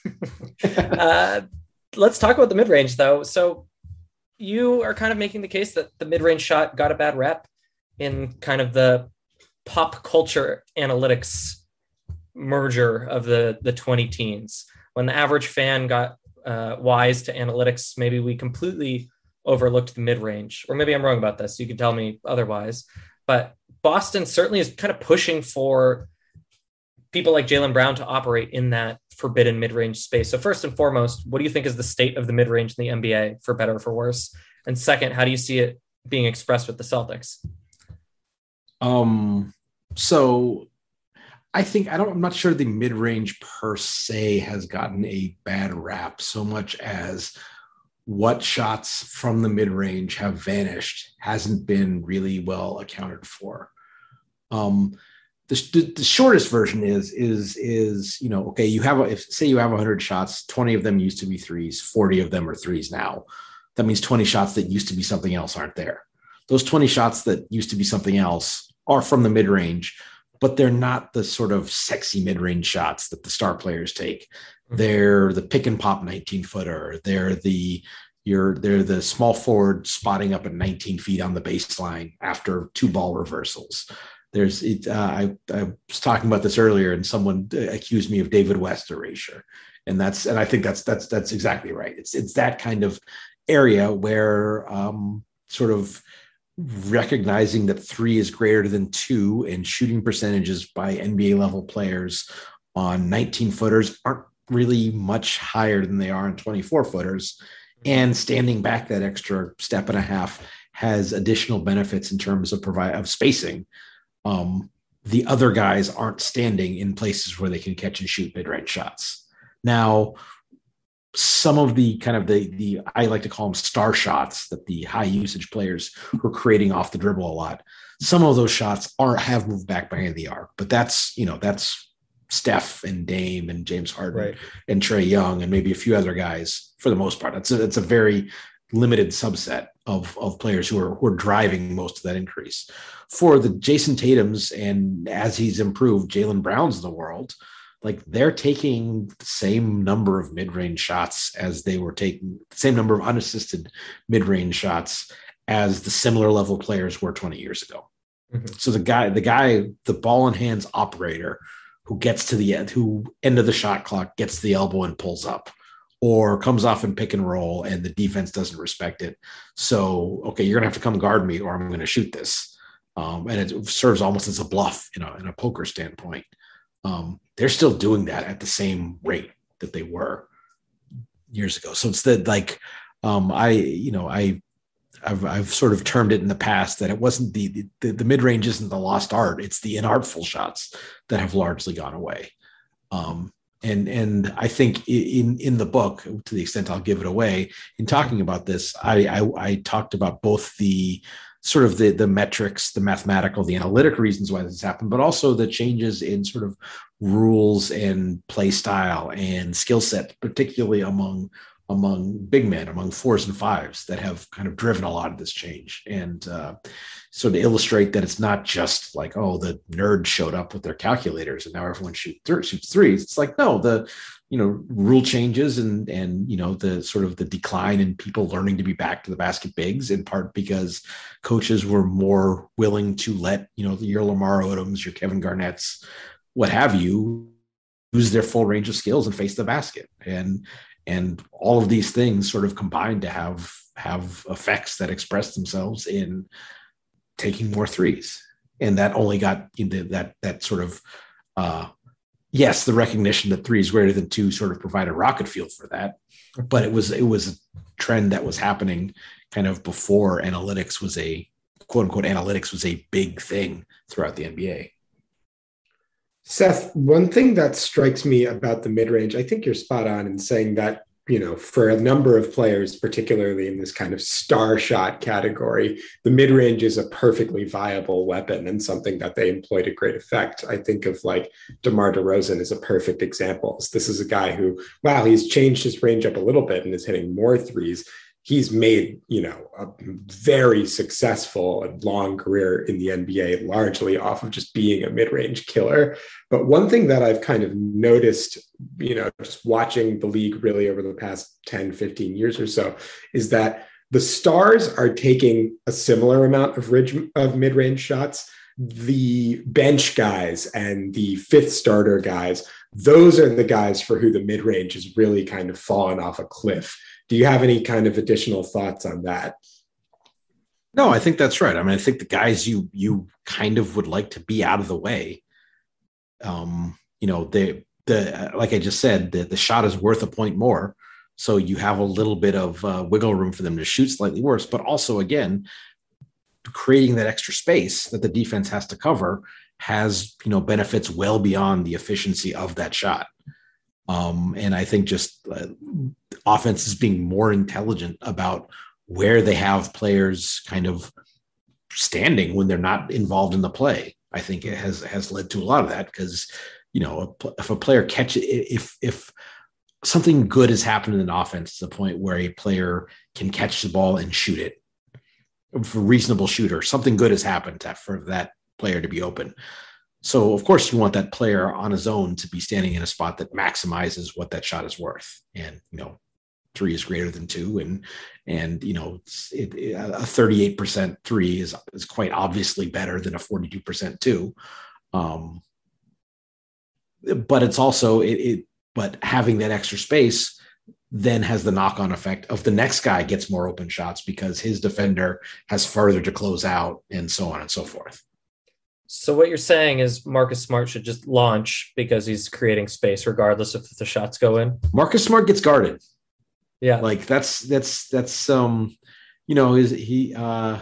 uh, let's talk about the mid range though. So you are kind of making the case that the mid range shot got a bad rep in kind of the pop culture analytics merger of the, the twenty teens. When the average fan got uh, wise to analytics, maybe we completely overlooked the mid-range. Or maybe I'm wrong about this. You can tell me otherwise. But Boston certainly is kind of pushing for people like Jaylen Brown to operate in that forbidden mid-range space. So first and foremost, what do you think is the state of the mid-range in the N B A, for better or for worse? And second, how do you see it being expressed with the Celtics? Um, so I think, I don't, I'm not sure the mid-range per se has gotten a bad rap so much as what shots from the mid-range have vanished hasn't been really well accounted for. Um, the, the shortest version is is is you know, okay, you have a, if say you have one hundred shots, twenty of them used to be threes, forty of them are threes now. That means twenty shots that used to be something else aren't there. Those twenty shots that used to be something else are from the mid-range, but they're not the sort of sexy mid-range shots that the star players take. Mm-hmm. They're the pick and pop nineteen footer. They're the you're they're the small forward spotting up at nineteen feet on the baseline after two ball reversals. There's it. Uh, I, I was talking about this earlier, and someone accused me of David West erasure, and that's and I think that's that's that's exactly right. It's it's that kind of area where um, sort of recognizing that three is greater than two, and shooting percentages by N B A level players on nineteen footers aren't really much higher than they are on twenty-four footers, and standing back that extra step and a half has additional benefits in terms of provide of spacing. Um, the other guys aren't standing in places where they can catch and shoot mid-range shots. Now, some of the kind of the, the, I like to call them star shots that the high usage players who are creating off the dribble a lot. Some of those shots are, have moved back behind the arc, but that's, you know, that's Steph and Dame and James Harden, right, and Trae Young and maybe a few other guys for the most part. It's a, it's a very limited subset of, of players who are, who are driving most of that increase. For the Jason Tatums, and as he's improved, Jaylen Browns of the world, like they're taking the same number of mid-range shots as they were taking, the same number of unassisted mid-range shots as the similar level players were twenty years ago. Mm-hmm. So the guy, the guy, the ball in hands operator who gets to the end, who end of the shot clock gets the elbow and pulls up, or comes off in pick and roll and the defense doesn't respect it. So, okay, you're gonna have to come guard me or I'm going to shoot this. Um, and it serves almost as a bluff, you know, in a poker standpoint. Um, they're still doing that at the same rate that they were years ago. So it's the, like, um, I, you know, I, I've, I've sort of termed it in the past that it wasn't the, the, the mid-range isn't the lost art. It's the inartful shots that have largely gone away. Um, and, and I think in, in the book, to the extent I'll give it away in talking about this, I, I, I talked about both the sort of the, the metrics, the mathematical, the analytic reasons why this happened, but also the changes in sort of rules and play style and skill set, particularly among among big men, among fours and fives that have kind of driven a lot of this change. And uh, so to illustrate that it's not just like, oh, the nerds showed up with their calculators and now everyone shoot th- shoots threes. It's like, no, the, you know, rule changes and, and, you know, the sort of the decline in people learning to be back to the basket bigs, in part because coaches were more willing to let, you know, your Lamar Odoms, your Kevin Garnett's, what have you, use their full range of skills and face the basket. And, And all of these things sort of combined to have have effects that express themselves in taking more threes. And that only got into that that sort of, uh, yes, the recognition that three is greater than two sort of provide a rocket fuel for that. But it was it was a trend that was happening kind of before analytics was a, quote unquote, analytics was a big thing throughout the N B A. Seth, one thing that strikes me about the mid-range, I think you're spot on in saying that, you know, for a number of players, particularly in this kind of star shot category, the mid-range is a perfectly viable weapon and something that they employ to great effect. I think of like DeMar DeRozan as a perfect example. This is a guy who, wow, he's changed his range up a little bit and is hitting more threes. He's made, you know, a very successful and long career in the N B A, largely off of just being a mid-range killer. But one thing that I've kind of noticed, you know, just watching the league really over the past ten, fifteen years or so, is that the stars are taking a similar amount of, ridge, of mid-range shots. The bench guys and the fifth starter guys, those are the guys for who the mid-range has really kind of fallen off a cliff. Do you have any kind of additional thoughts on that? No, I think that's right. I mean, I think the guys you you kind of would like to be out of the way. Um, you know, they the like I just said, the, the shot is worth a point more, so you have a little bit of uh, wiggle room for them to shoot slightly worse. But also, again, creating that extra space that the defense has to cover has, you know, benefits well beyond the efficiency of that shot. Um, and I think just uh, offenses being more intelligent about where they have players kind of standing when they're not involved in the play. I think it has has led to a lot of that because, you know, if a player catches, if if something good has happened in an offense to the point where a player can catch the ball and shoot it for a reasonable shooter, something good has happened to, for that player to be open. So of course you want that player on his own to be standing in a spot that maximizes what that shot is worth. And, you know, three is greater than two. And, and, you know, it, it, a thirty-eight percent three is, is quite obviously better than a forty-two percent two. Um, but it's also, it, it, but having that extra space then has the knock-on effect of the next guy gets more open shots because his defender has further to close out and so on and so forth. So what you're saying is Marcus Smart should just launch because he's creating space regardless if the shots go in? Marcus Smart gets guarded. Yeah. Like that's, that's, that's, um, you know, is he, uh,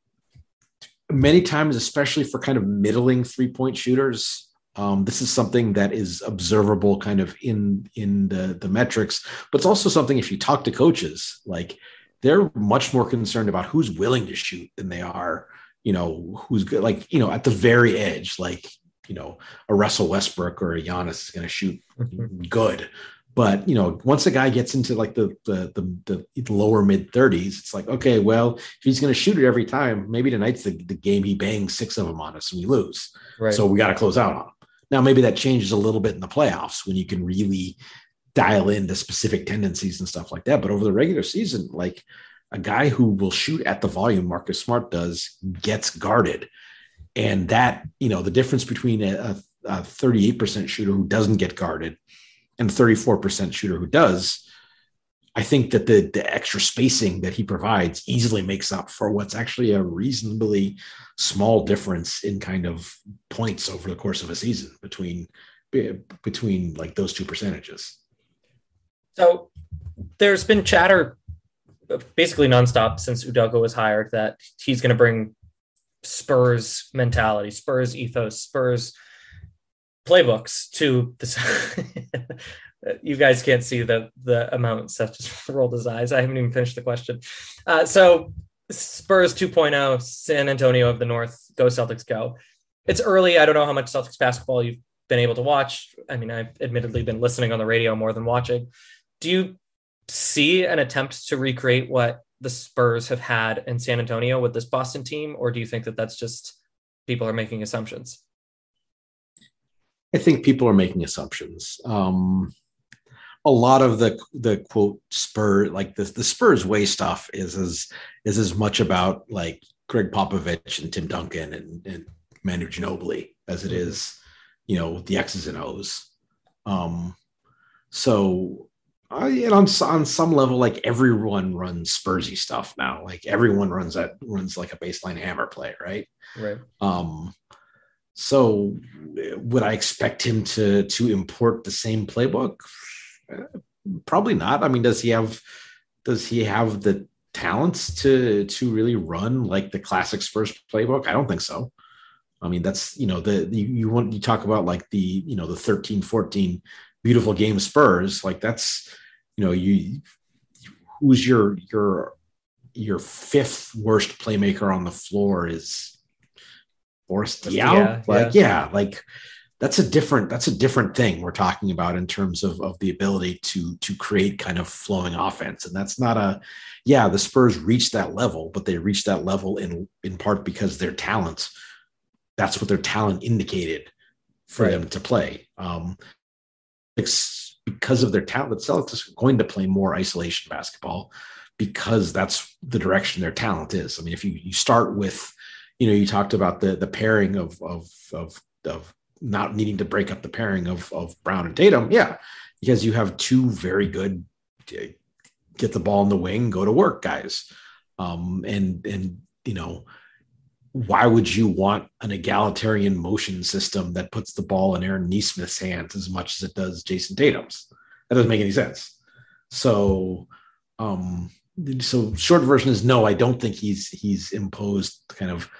many times, especially for kind of middling three-point shooters, um, this is something that is observable kind of in, in the, the metrics, but it's also something if you talk to coaches, like they're much more concerned about who's willing to shoot than they are, you know, who's good, like, you know, at the very edge, like, you know, a Russell Westbrook or a Giannis is going to shoot mm-hmm. good. But, you know, once a guy gets into like the, the, the, the lower mid thirties, it's like, okay, well, if he's going to shoot it every time, maybe tonight's the, the game he bangs six of them on us and we lose. Right. So we got to close out on him. Now, maybe that changes a little bit in the playoffs when you can really dial in the specific tendencies and stuff like that. But over the regular season, like a guy who will shoot at the volume Marcus Smart does gets guarded. And that, you know, the difference between a, a thirty-eight percent shooter who doesn't get guarded and thirty-four percent shooter who does, I think that the, the extra spacing that he provides easily makes up for what's actually a reasonably small difference in kind of points over the course of a season between, between like those two percentages. So there's been chatter basically nonstop since Udoka was hired that he's going to bring Spurs mentality, Spurs ethos, Spurs playbooks to this. You guys can't see the the amount Seth just rolled his eyes. I haven't even finished the question. Uh, so Spurs two point oh, San Antonio of the North, go Celtics go. It's early. I don't know how much Celtics basketball you've been able to watch. I mean, I've admittedly been listening on the radio more than watching. Do you see an attempt to recreate what the Spurs have had in San Antonio with this Boston team? Or do you think that that's just people are making assumptions? I think people are making assumptions. Um, a lot of the the quote Spur, like the, the Spurs way stuff is as is as much about like Greg Popovich and Tim Duncan and, and Manu Ginobili as it is, you know, the X's and O's. Um, so I, and on on some level, like everyone runs Spursy stuff now. Like everyone runs that runs like a baseline hammer play, right? Right. Um, so would I expect him to to import the same playbook? Probably not. I mean, does he have does he have the talents to to really run like the classic Spurs playbook? I don't think so. I mean, that's, you know, the you, you want you talk about like the, you know, the thirteen fourteen beautiful game Spurs, like that's, you know, you who's your your your fifth worst playmaker on the floor is Boris Diaw. Yeah, like yeah. yeah, like that's a different that's a different thing we're talking about in terms of of the ability to to create kind of flowing offense. And that's not a yeah, the Spurs reached that level, but they reached that level in in part because their talent, that's what their talent indicated for right. them to play. Um, because of their talent, the Celtics are going to play more isolation basketball because that's the direction their talent is. I mean, if you you start with, you know, you talked about the the pairing of of of of not needing to break up the pairing of of Brown and Tatum, yeah, because you have two very good get the ball in the wing, go to work guys, um, and and you know. Why would you want an egalitarian motion system that puts the ball in Aaron Nesmith's hands as much as it does Jason Tatum's? That doesn't make any sense. So, um, so short version is no, I don't think he's he's imposed kind of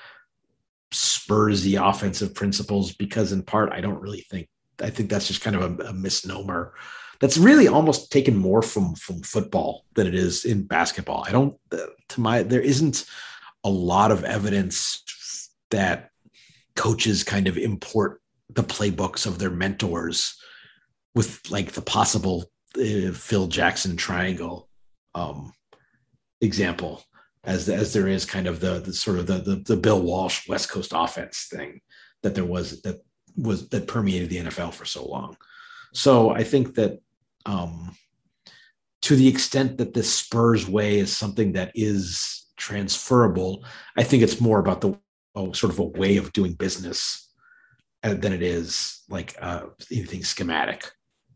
Spursy offensive principles because in part, I don't really think, I think that's just kind of a, a misnomer. That's really almost taken more from, from football than it is in basketball. I don't, to my, there isn't a lot of evidence that coaches kind of import the playbooks of their mentors with like the possible uh, Phil Jackson triangle um, example, as as there is kind of the, the sort of the, the the Bill Walsh West Coast offense thing that there was that was that permeated the N F L for so long. So I think that um, to the extent that this Spurs way is something that is transferable, I think it's more about the oh, sort of a way of doing business than it is like uh, anything schematic.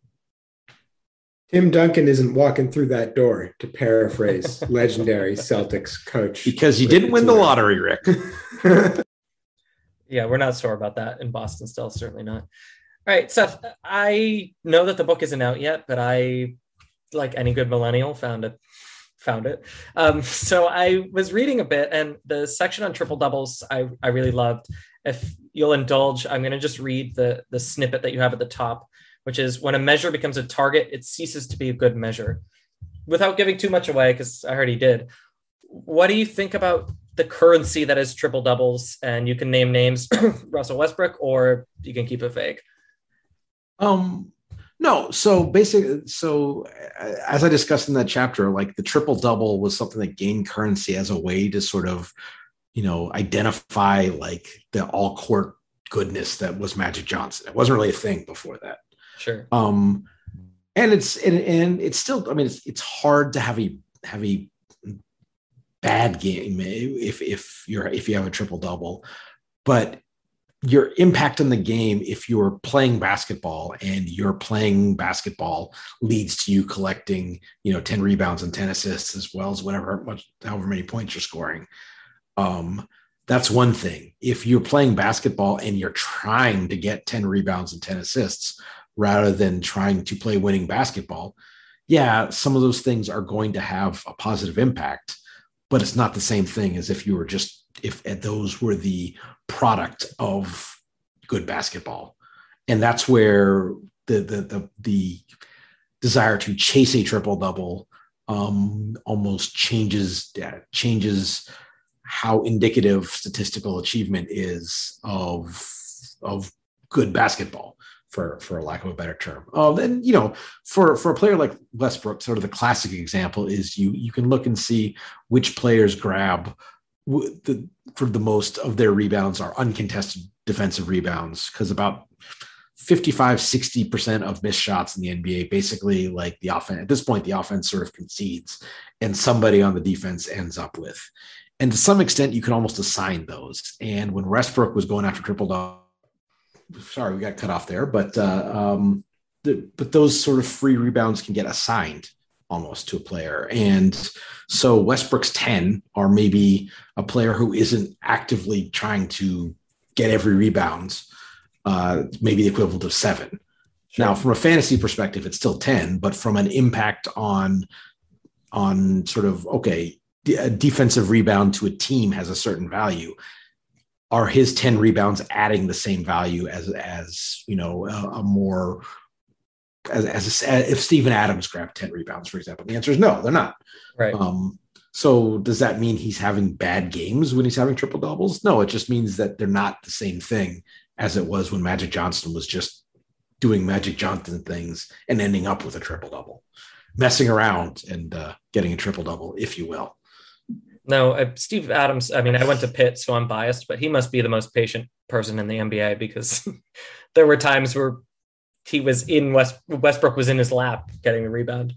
Tim Duncan isn't walking through that door, to paraphrase legendary Celtics coach. Because you didn't win the lottery, Rick. Yeah, we're not sure about that in Boston still, certainly not. All right, Seth, I know that the book isn't out yet, but I, like any good millennial, found it. Found it. Um, so I was reading a bit, and the section on triple doubles I, I really loved. If you'll indulge, I'm going to just read the, the snippet that you have at the top, which is when a measure becomes a target, it ceases to be a good measure. Without giving too much away, because I already did, what do you think about the currency that is triple doubles? And you can name names, Russell Westbrook, or you can keep it vague. Um, no. So basically, so as I discussed in that chapter, like the triple double was something that gained currency as a way to sort of, you know, identify like the all court goodness that was Magic Johnson. It wasn't really a thing before that. Sure. Um, and it's and, and it's still, I mean, it's it's hard to have a have a bad game if if you're if you have a triple double, but your impact on the game, if you're playing basketball and you're playing basketball leads to you collecting, you know, ten rebounds and ten assists as well as whatever much however many points you're scoring. Um, that's one thing. If you're playing basketball and you're trying to get ten rebounds and ten assists rather than trying to play winning basketball, yeah, some of those things are going to have a positive impact, but it's not the same thing as if you were just, if those were the product of good basketball. And that's where the, the, the, the desire to chase a triple double um, almost changes, uh, changes how indicative statistical achievement is of, of good basketball, for, for lack of a better term. Oh, then, you know, for, for a player like Westbrook, sort of the classic example is you, you can look and see which players grab the, for the most of their rebounds are uncontested defensive rebounds. Cause about fifty-five, sixty percent of missed shots in the N B A, basically like the offense at this point, the offense sort of concedes and somebody on the defense ends up with. And to some extent, you can almost assign those. And when Westbrook was going after triple double, sorry, we got cut off there, but uh, um, the, but those sort of free rebounds can get assigned almost to a player. And so Westbrook's ten are maybe a player who isn't actively trying to get every rebound, uh, maybe the equivalent of seven. Sure. Now, from a fantasy perspective, it's still ten, but from an impact on, on sort of, okay, a defensive rebound to a team has a certain value. Are his ten rebounds adding the same value as, as you know, a, a more, as, as a, if Steven Adams grabbed ten rebounds, for example? The answer is no, they're not. Right. Um, so does that mean he's having bad games when he's having triple doubles? No, it just means that they're not the same thing as it was when Magic Johnson was just doing Magic Johnson things and ending up with a triple double, messing around and uh, getting a triple double, if you will. No, uh, Steve Adams, I mean, I went to Pitt, so I'm biased, but he must be the most patient person in the N B A because there were times where he was in West, Westbrook was in his lap getting the rebound.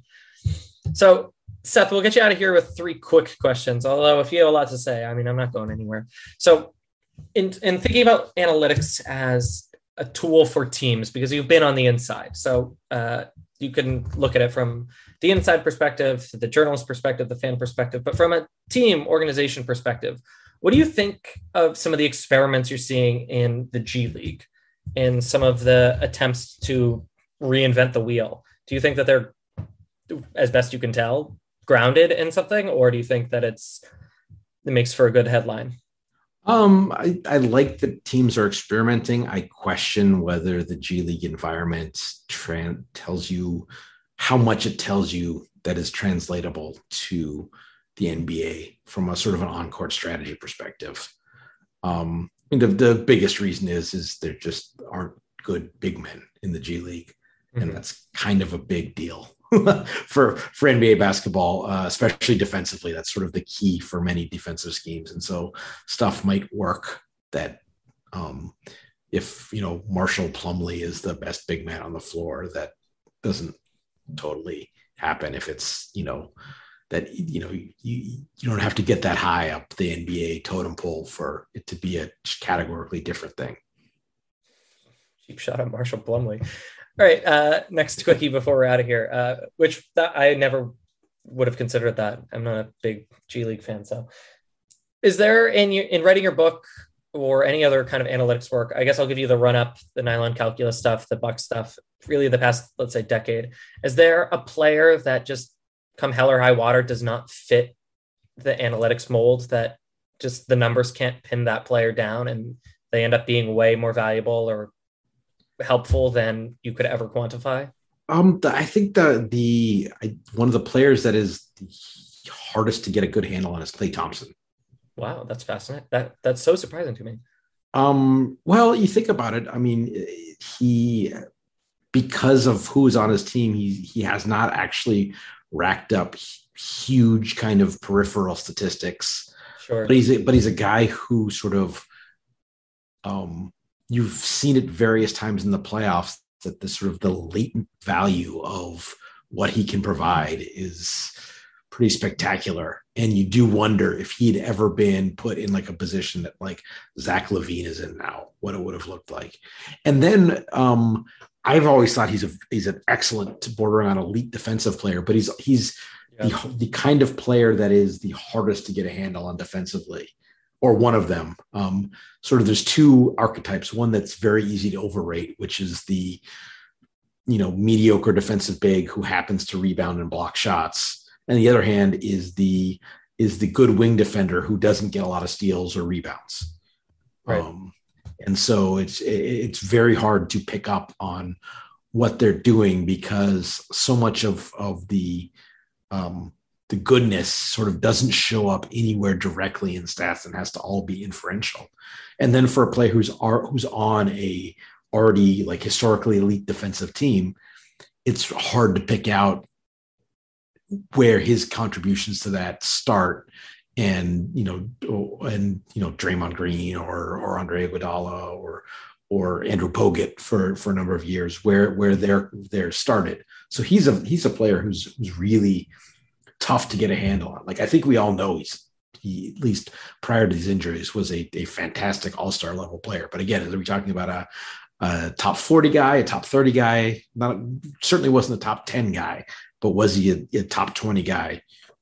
So, Seth, we'll get you out of here with three quick questions, although if you have a lot to say, I mean, I'm not going anywhere. So, in, in thinking about analytics as a tool for teams, because you've been on the inside, so uh, you can look at it from the inside perspective, the journalist perspective, the fan perspective, but from a team organization perspective, what do you think of some of the experiments you're seeing in the G League and some of the attempts to reinvent the wheel? Do you think that they're, as best you can tell, grounded in something, or do you think that it's it makes for a good headline? Um, I, I like that teams are experimenting. I question whether the G League environment tra- tells you how much it tells you that is translatable to the N B A from a sort of an on-court strategy perspective. Um, I mean, the, the biggest reason is is there just aren't good big men in the G League, mm-hmm. and that's kind of a big deal for for N B A basketball, uh, especially defensively. That's sort of the key for many defensive schemes, and so stuff might work that um, if you know Marshall Plumlee is the best big man on the floor, that doesn't totally happen if it's you know. that, you know, you, you don't have to get that high up the N B A totem pole for it to be a categorically different thing. Cheap shot at Marshall Plumlee. All right. Uh, next quickie before we're out of here, uh, which that I never would have considered that. I'm not a big G League fan. So is there in your, in writing your book or any other kind of analytics work, I guess I'll give you the run up, the nylon calculus stuff, the Buck stuff, really the past, let's say decade. Is there a player that just come hell or high water does not fit the analytics mold, that just the numbers can't pin that player down and they end up being way more valuable or helpful than you could ever quantify? Um, the, I think the, the, I, one of the players that is the hardest to get a good handle on is Klay Thompson. Wow. That's fascinating. That that's so surprising to me. Um, well, you think about it. I mean, he, because of who's on his team, he, he has not actually racked up huge kind of peripheral statistics. Sure. But he's a, but he's a guy who sort of, um, you've seen it various times in the playoffs that the sort of the latent value of what he can provide is pretty spectacular. And you do wonder if he'd ever been put in like a position that like Zach LaVine is in now, what it would have looked like. And then, um, I've always thought he's a he's an excellent bordering on elite defensive player, but he's he's yeah. the, the kind of player that is the hardest to get a handle on defensively, or one of them. Um, sort of there's two archetypes, one that's very easy to overrate, which is the you know mediocre defensive big who happens to rebound and block shots, and the other hand is the is the good wing defender who doesn't get a lot of steals or rebounds. Right. Um, And so it's it's very hard to pick up on what they're doing because so much of of the um, the goodness sort of doesn't show up anywhere directly in stats and has to all be inferential. And then for a player who's who's on a already like historically elite defensive team, it's hard to pick out where his contributions to that start. And, you know, and, you know, Draymond Green or, or Andre Iguodala or, or Andrew Bogut for, for a number of years where, where they're, they're started. So he's a, he's a player who's, who's really tough to get a handle on. Like, I think we all know he's, he, at least prior to these injuries, was a, a fantastic all-star level player. But again, are we talking about a, a top forty guy, a top thirty guy? Not certainly wasn't a top ten guy, but was he a, a top twenty guy?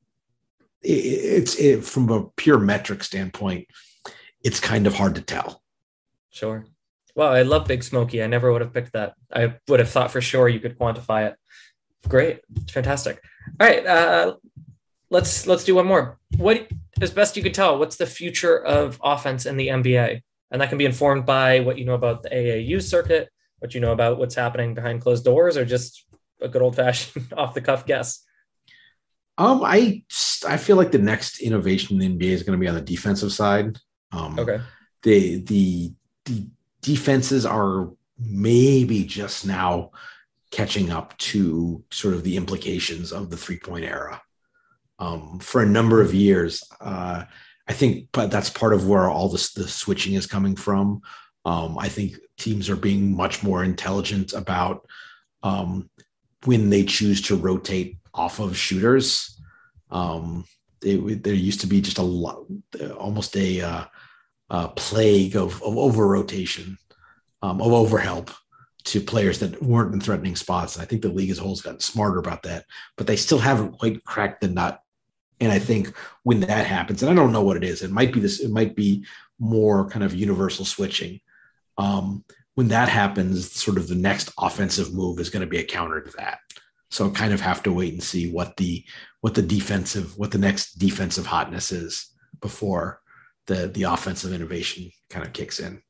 It's it, from a pure metric standpoint, it's kind of hard to tell. Sure. Well, I love Big Smokey. I never would have picked that. I would have thought for sure you could quantify it. Great. Fantastic. All right. Uh, let's, let's do one more. What, as best you could tell, what's the future of offense in the N B A? And that can be informed by what you know about the A A U circuit, what you know about what's happening behind closed doors, or just a good old fashioned off the cuff guess. Um, I I feel like the next innovation in the N B A is going to be on the defensive side. Um, okay. The the the defenses are maybe just now catching up to sort of the implications of the three point era. Um, for a number of years, uh, I think, but that's part of where all this the switching is coming from. Um, I think teams are being much more intelligent about um, when they choose to rotate off of shooters. Um, it, there used to be just a lot, almost a, uh, a plague of, of over rotation, um, of overhelp to players that weren't in threatening spots. And I think the league as a whole has gotten smarter about that, but they still haven't quite cracked the nut. And I think when that happens, and I don't know what it is, it might be this, it might be more kind of universal switching. Um, when that happens, sort of the next offensive move is going to be a counter to that. So kind of have to wait and see what the what the defensive what the next defensive hotness is before the the offensive innovation kind of kicks in.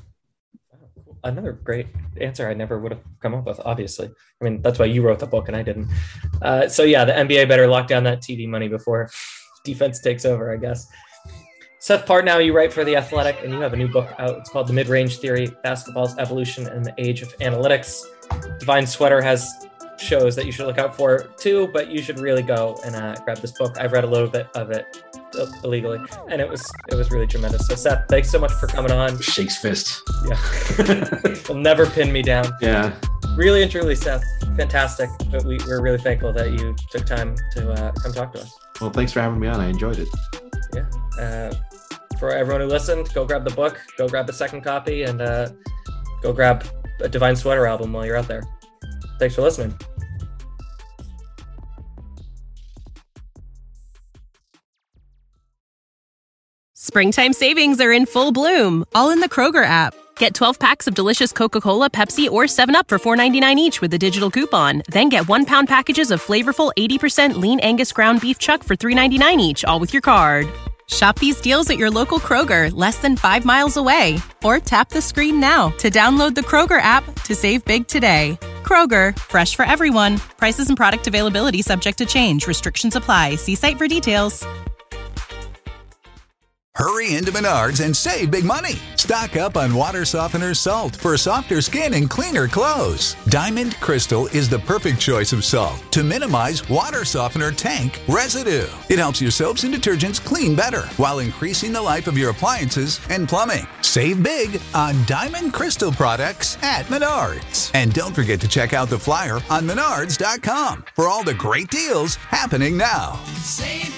Another great answer I never would have come up with, obviously. I mean, that's why you wrote the book and I didn't. Uh, so yeah, the N B A better lock down that T V money before defense takes over, I guess. Seth Partnow, you write for The Athletic, and you have a new book out. It's called The Mid-Range Theory, Basketball's Evolution in the Age of Analytics. Divine Sweater has shows that you should look out for too, but you should really go and uh, grab this book. I've read a little bit of it illegally, and it was it was really tremendous. So Seth, thanks so much for coming on. Shakes fist. Yeah. Will never pin me down. Yeah. Really and truly, Seth, fantastic. But we, we're really thankful that you took time to uh, come talk to us. Well, thanks for having me on. I enjoyed it. Yeah. Uh, for everyone who listened, go grab the book, go grab the second copy, and uh, go grab a Divine Sweater album while you're out there. Thanks for listening. Springtime savings are in full bloom, all in the Kroger app. Get twelve packs of delicious Coca-Cola, Pepsi, or seven up for four ninety-nine each with a digital coupon. Then get one pound packages of flavorful eighty percent lean Angus ground beef chuck for three ninety-nine each, all with your card. Shop these deals at your local Kroger, less than five miles away. Or tap the screen now to download the Kroger app to save big today. Kroger, fresh for everyone. Prices and product availability subject to change. Restrictions apply. See site for details. Hurry into Menards and save big money. Stock up on water softener salt for softer skin and cleaner clothes. Diamond Crystal is the perfect choice of salt to minimize water softener tank residue. It helps your soaps and detergents clean better while increasing the life of your appliances and plumbing. Save big on Diamond Crystal products at Menards. And don't forget to check out the flyer on menards dot com for all the great deals happening now. Save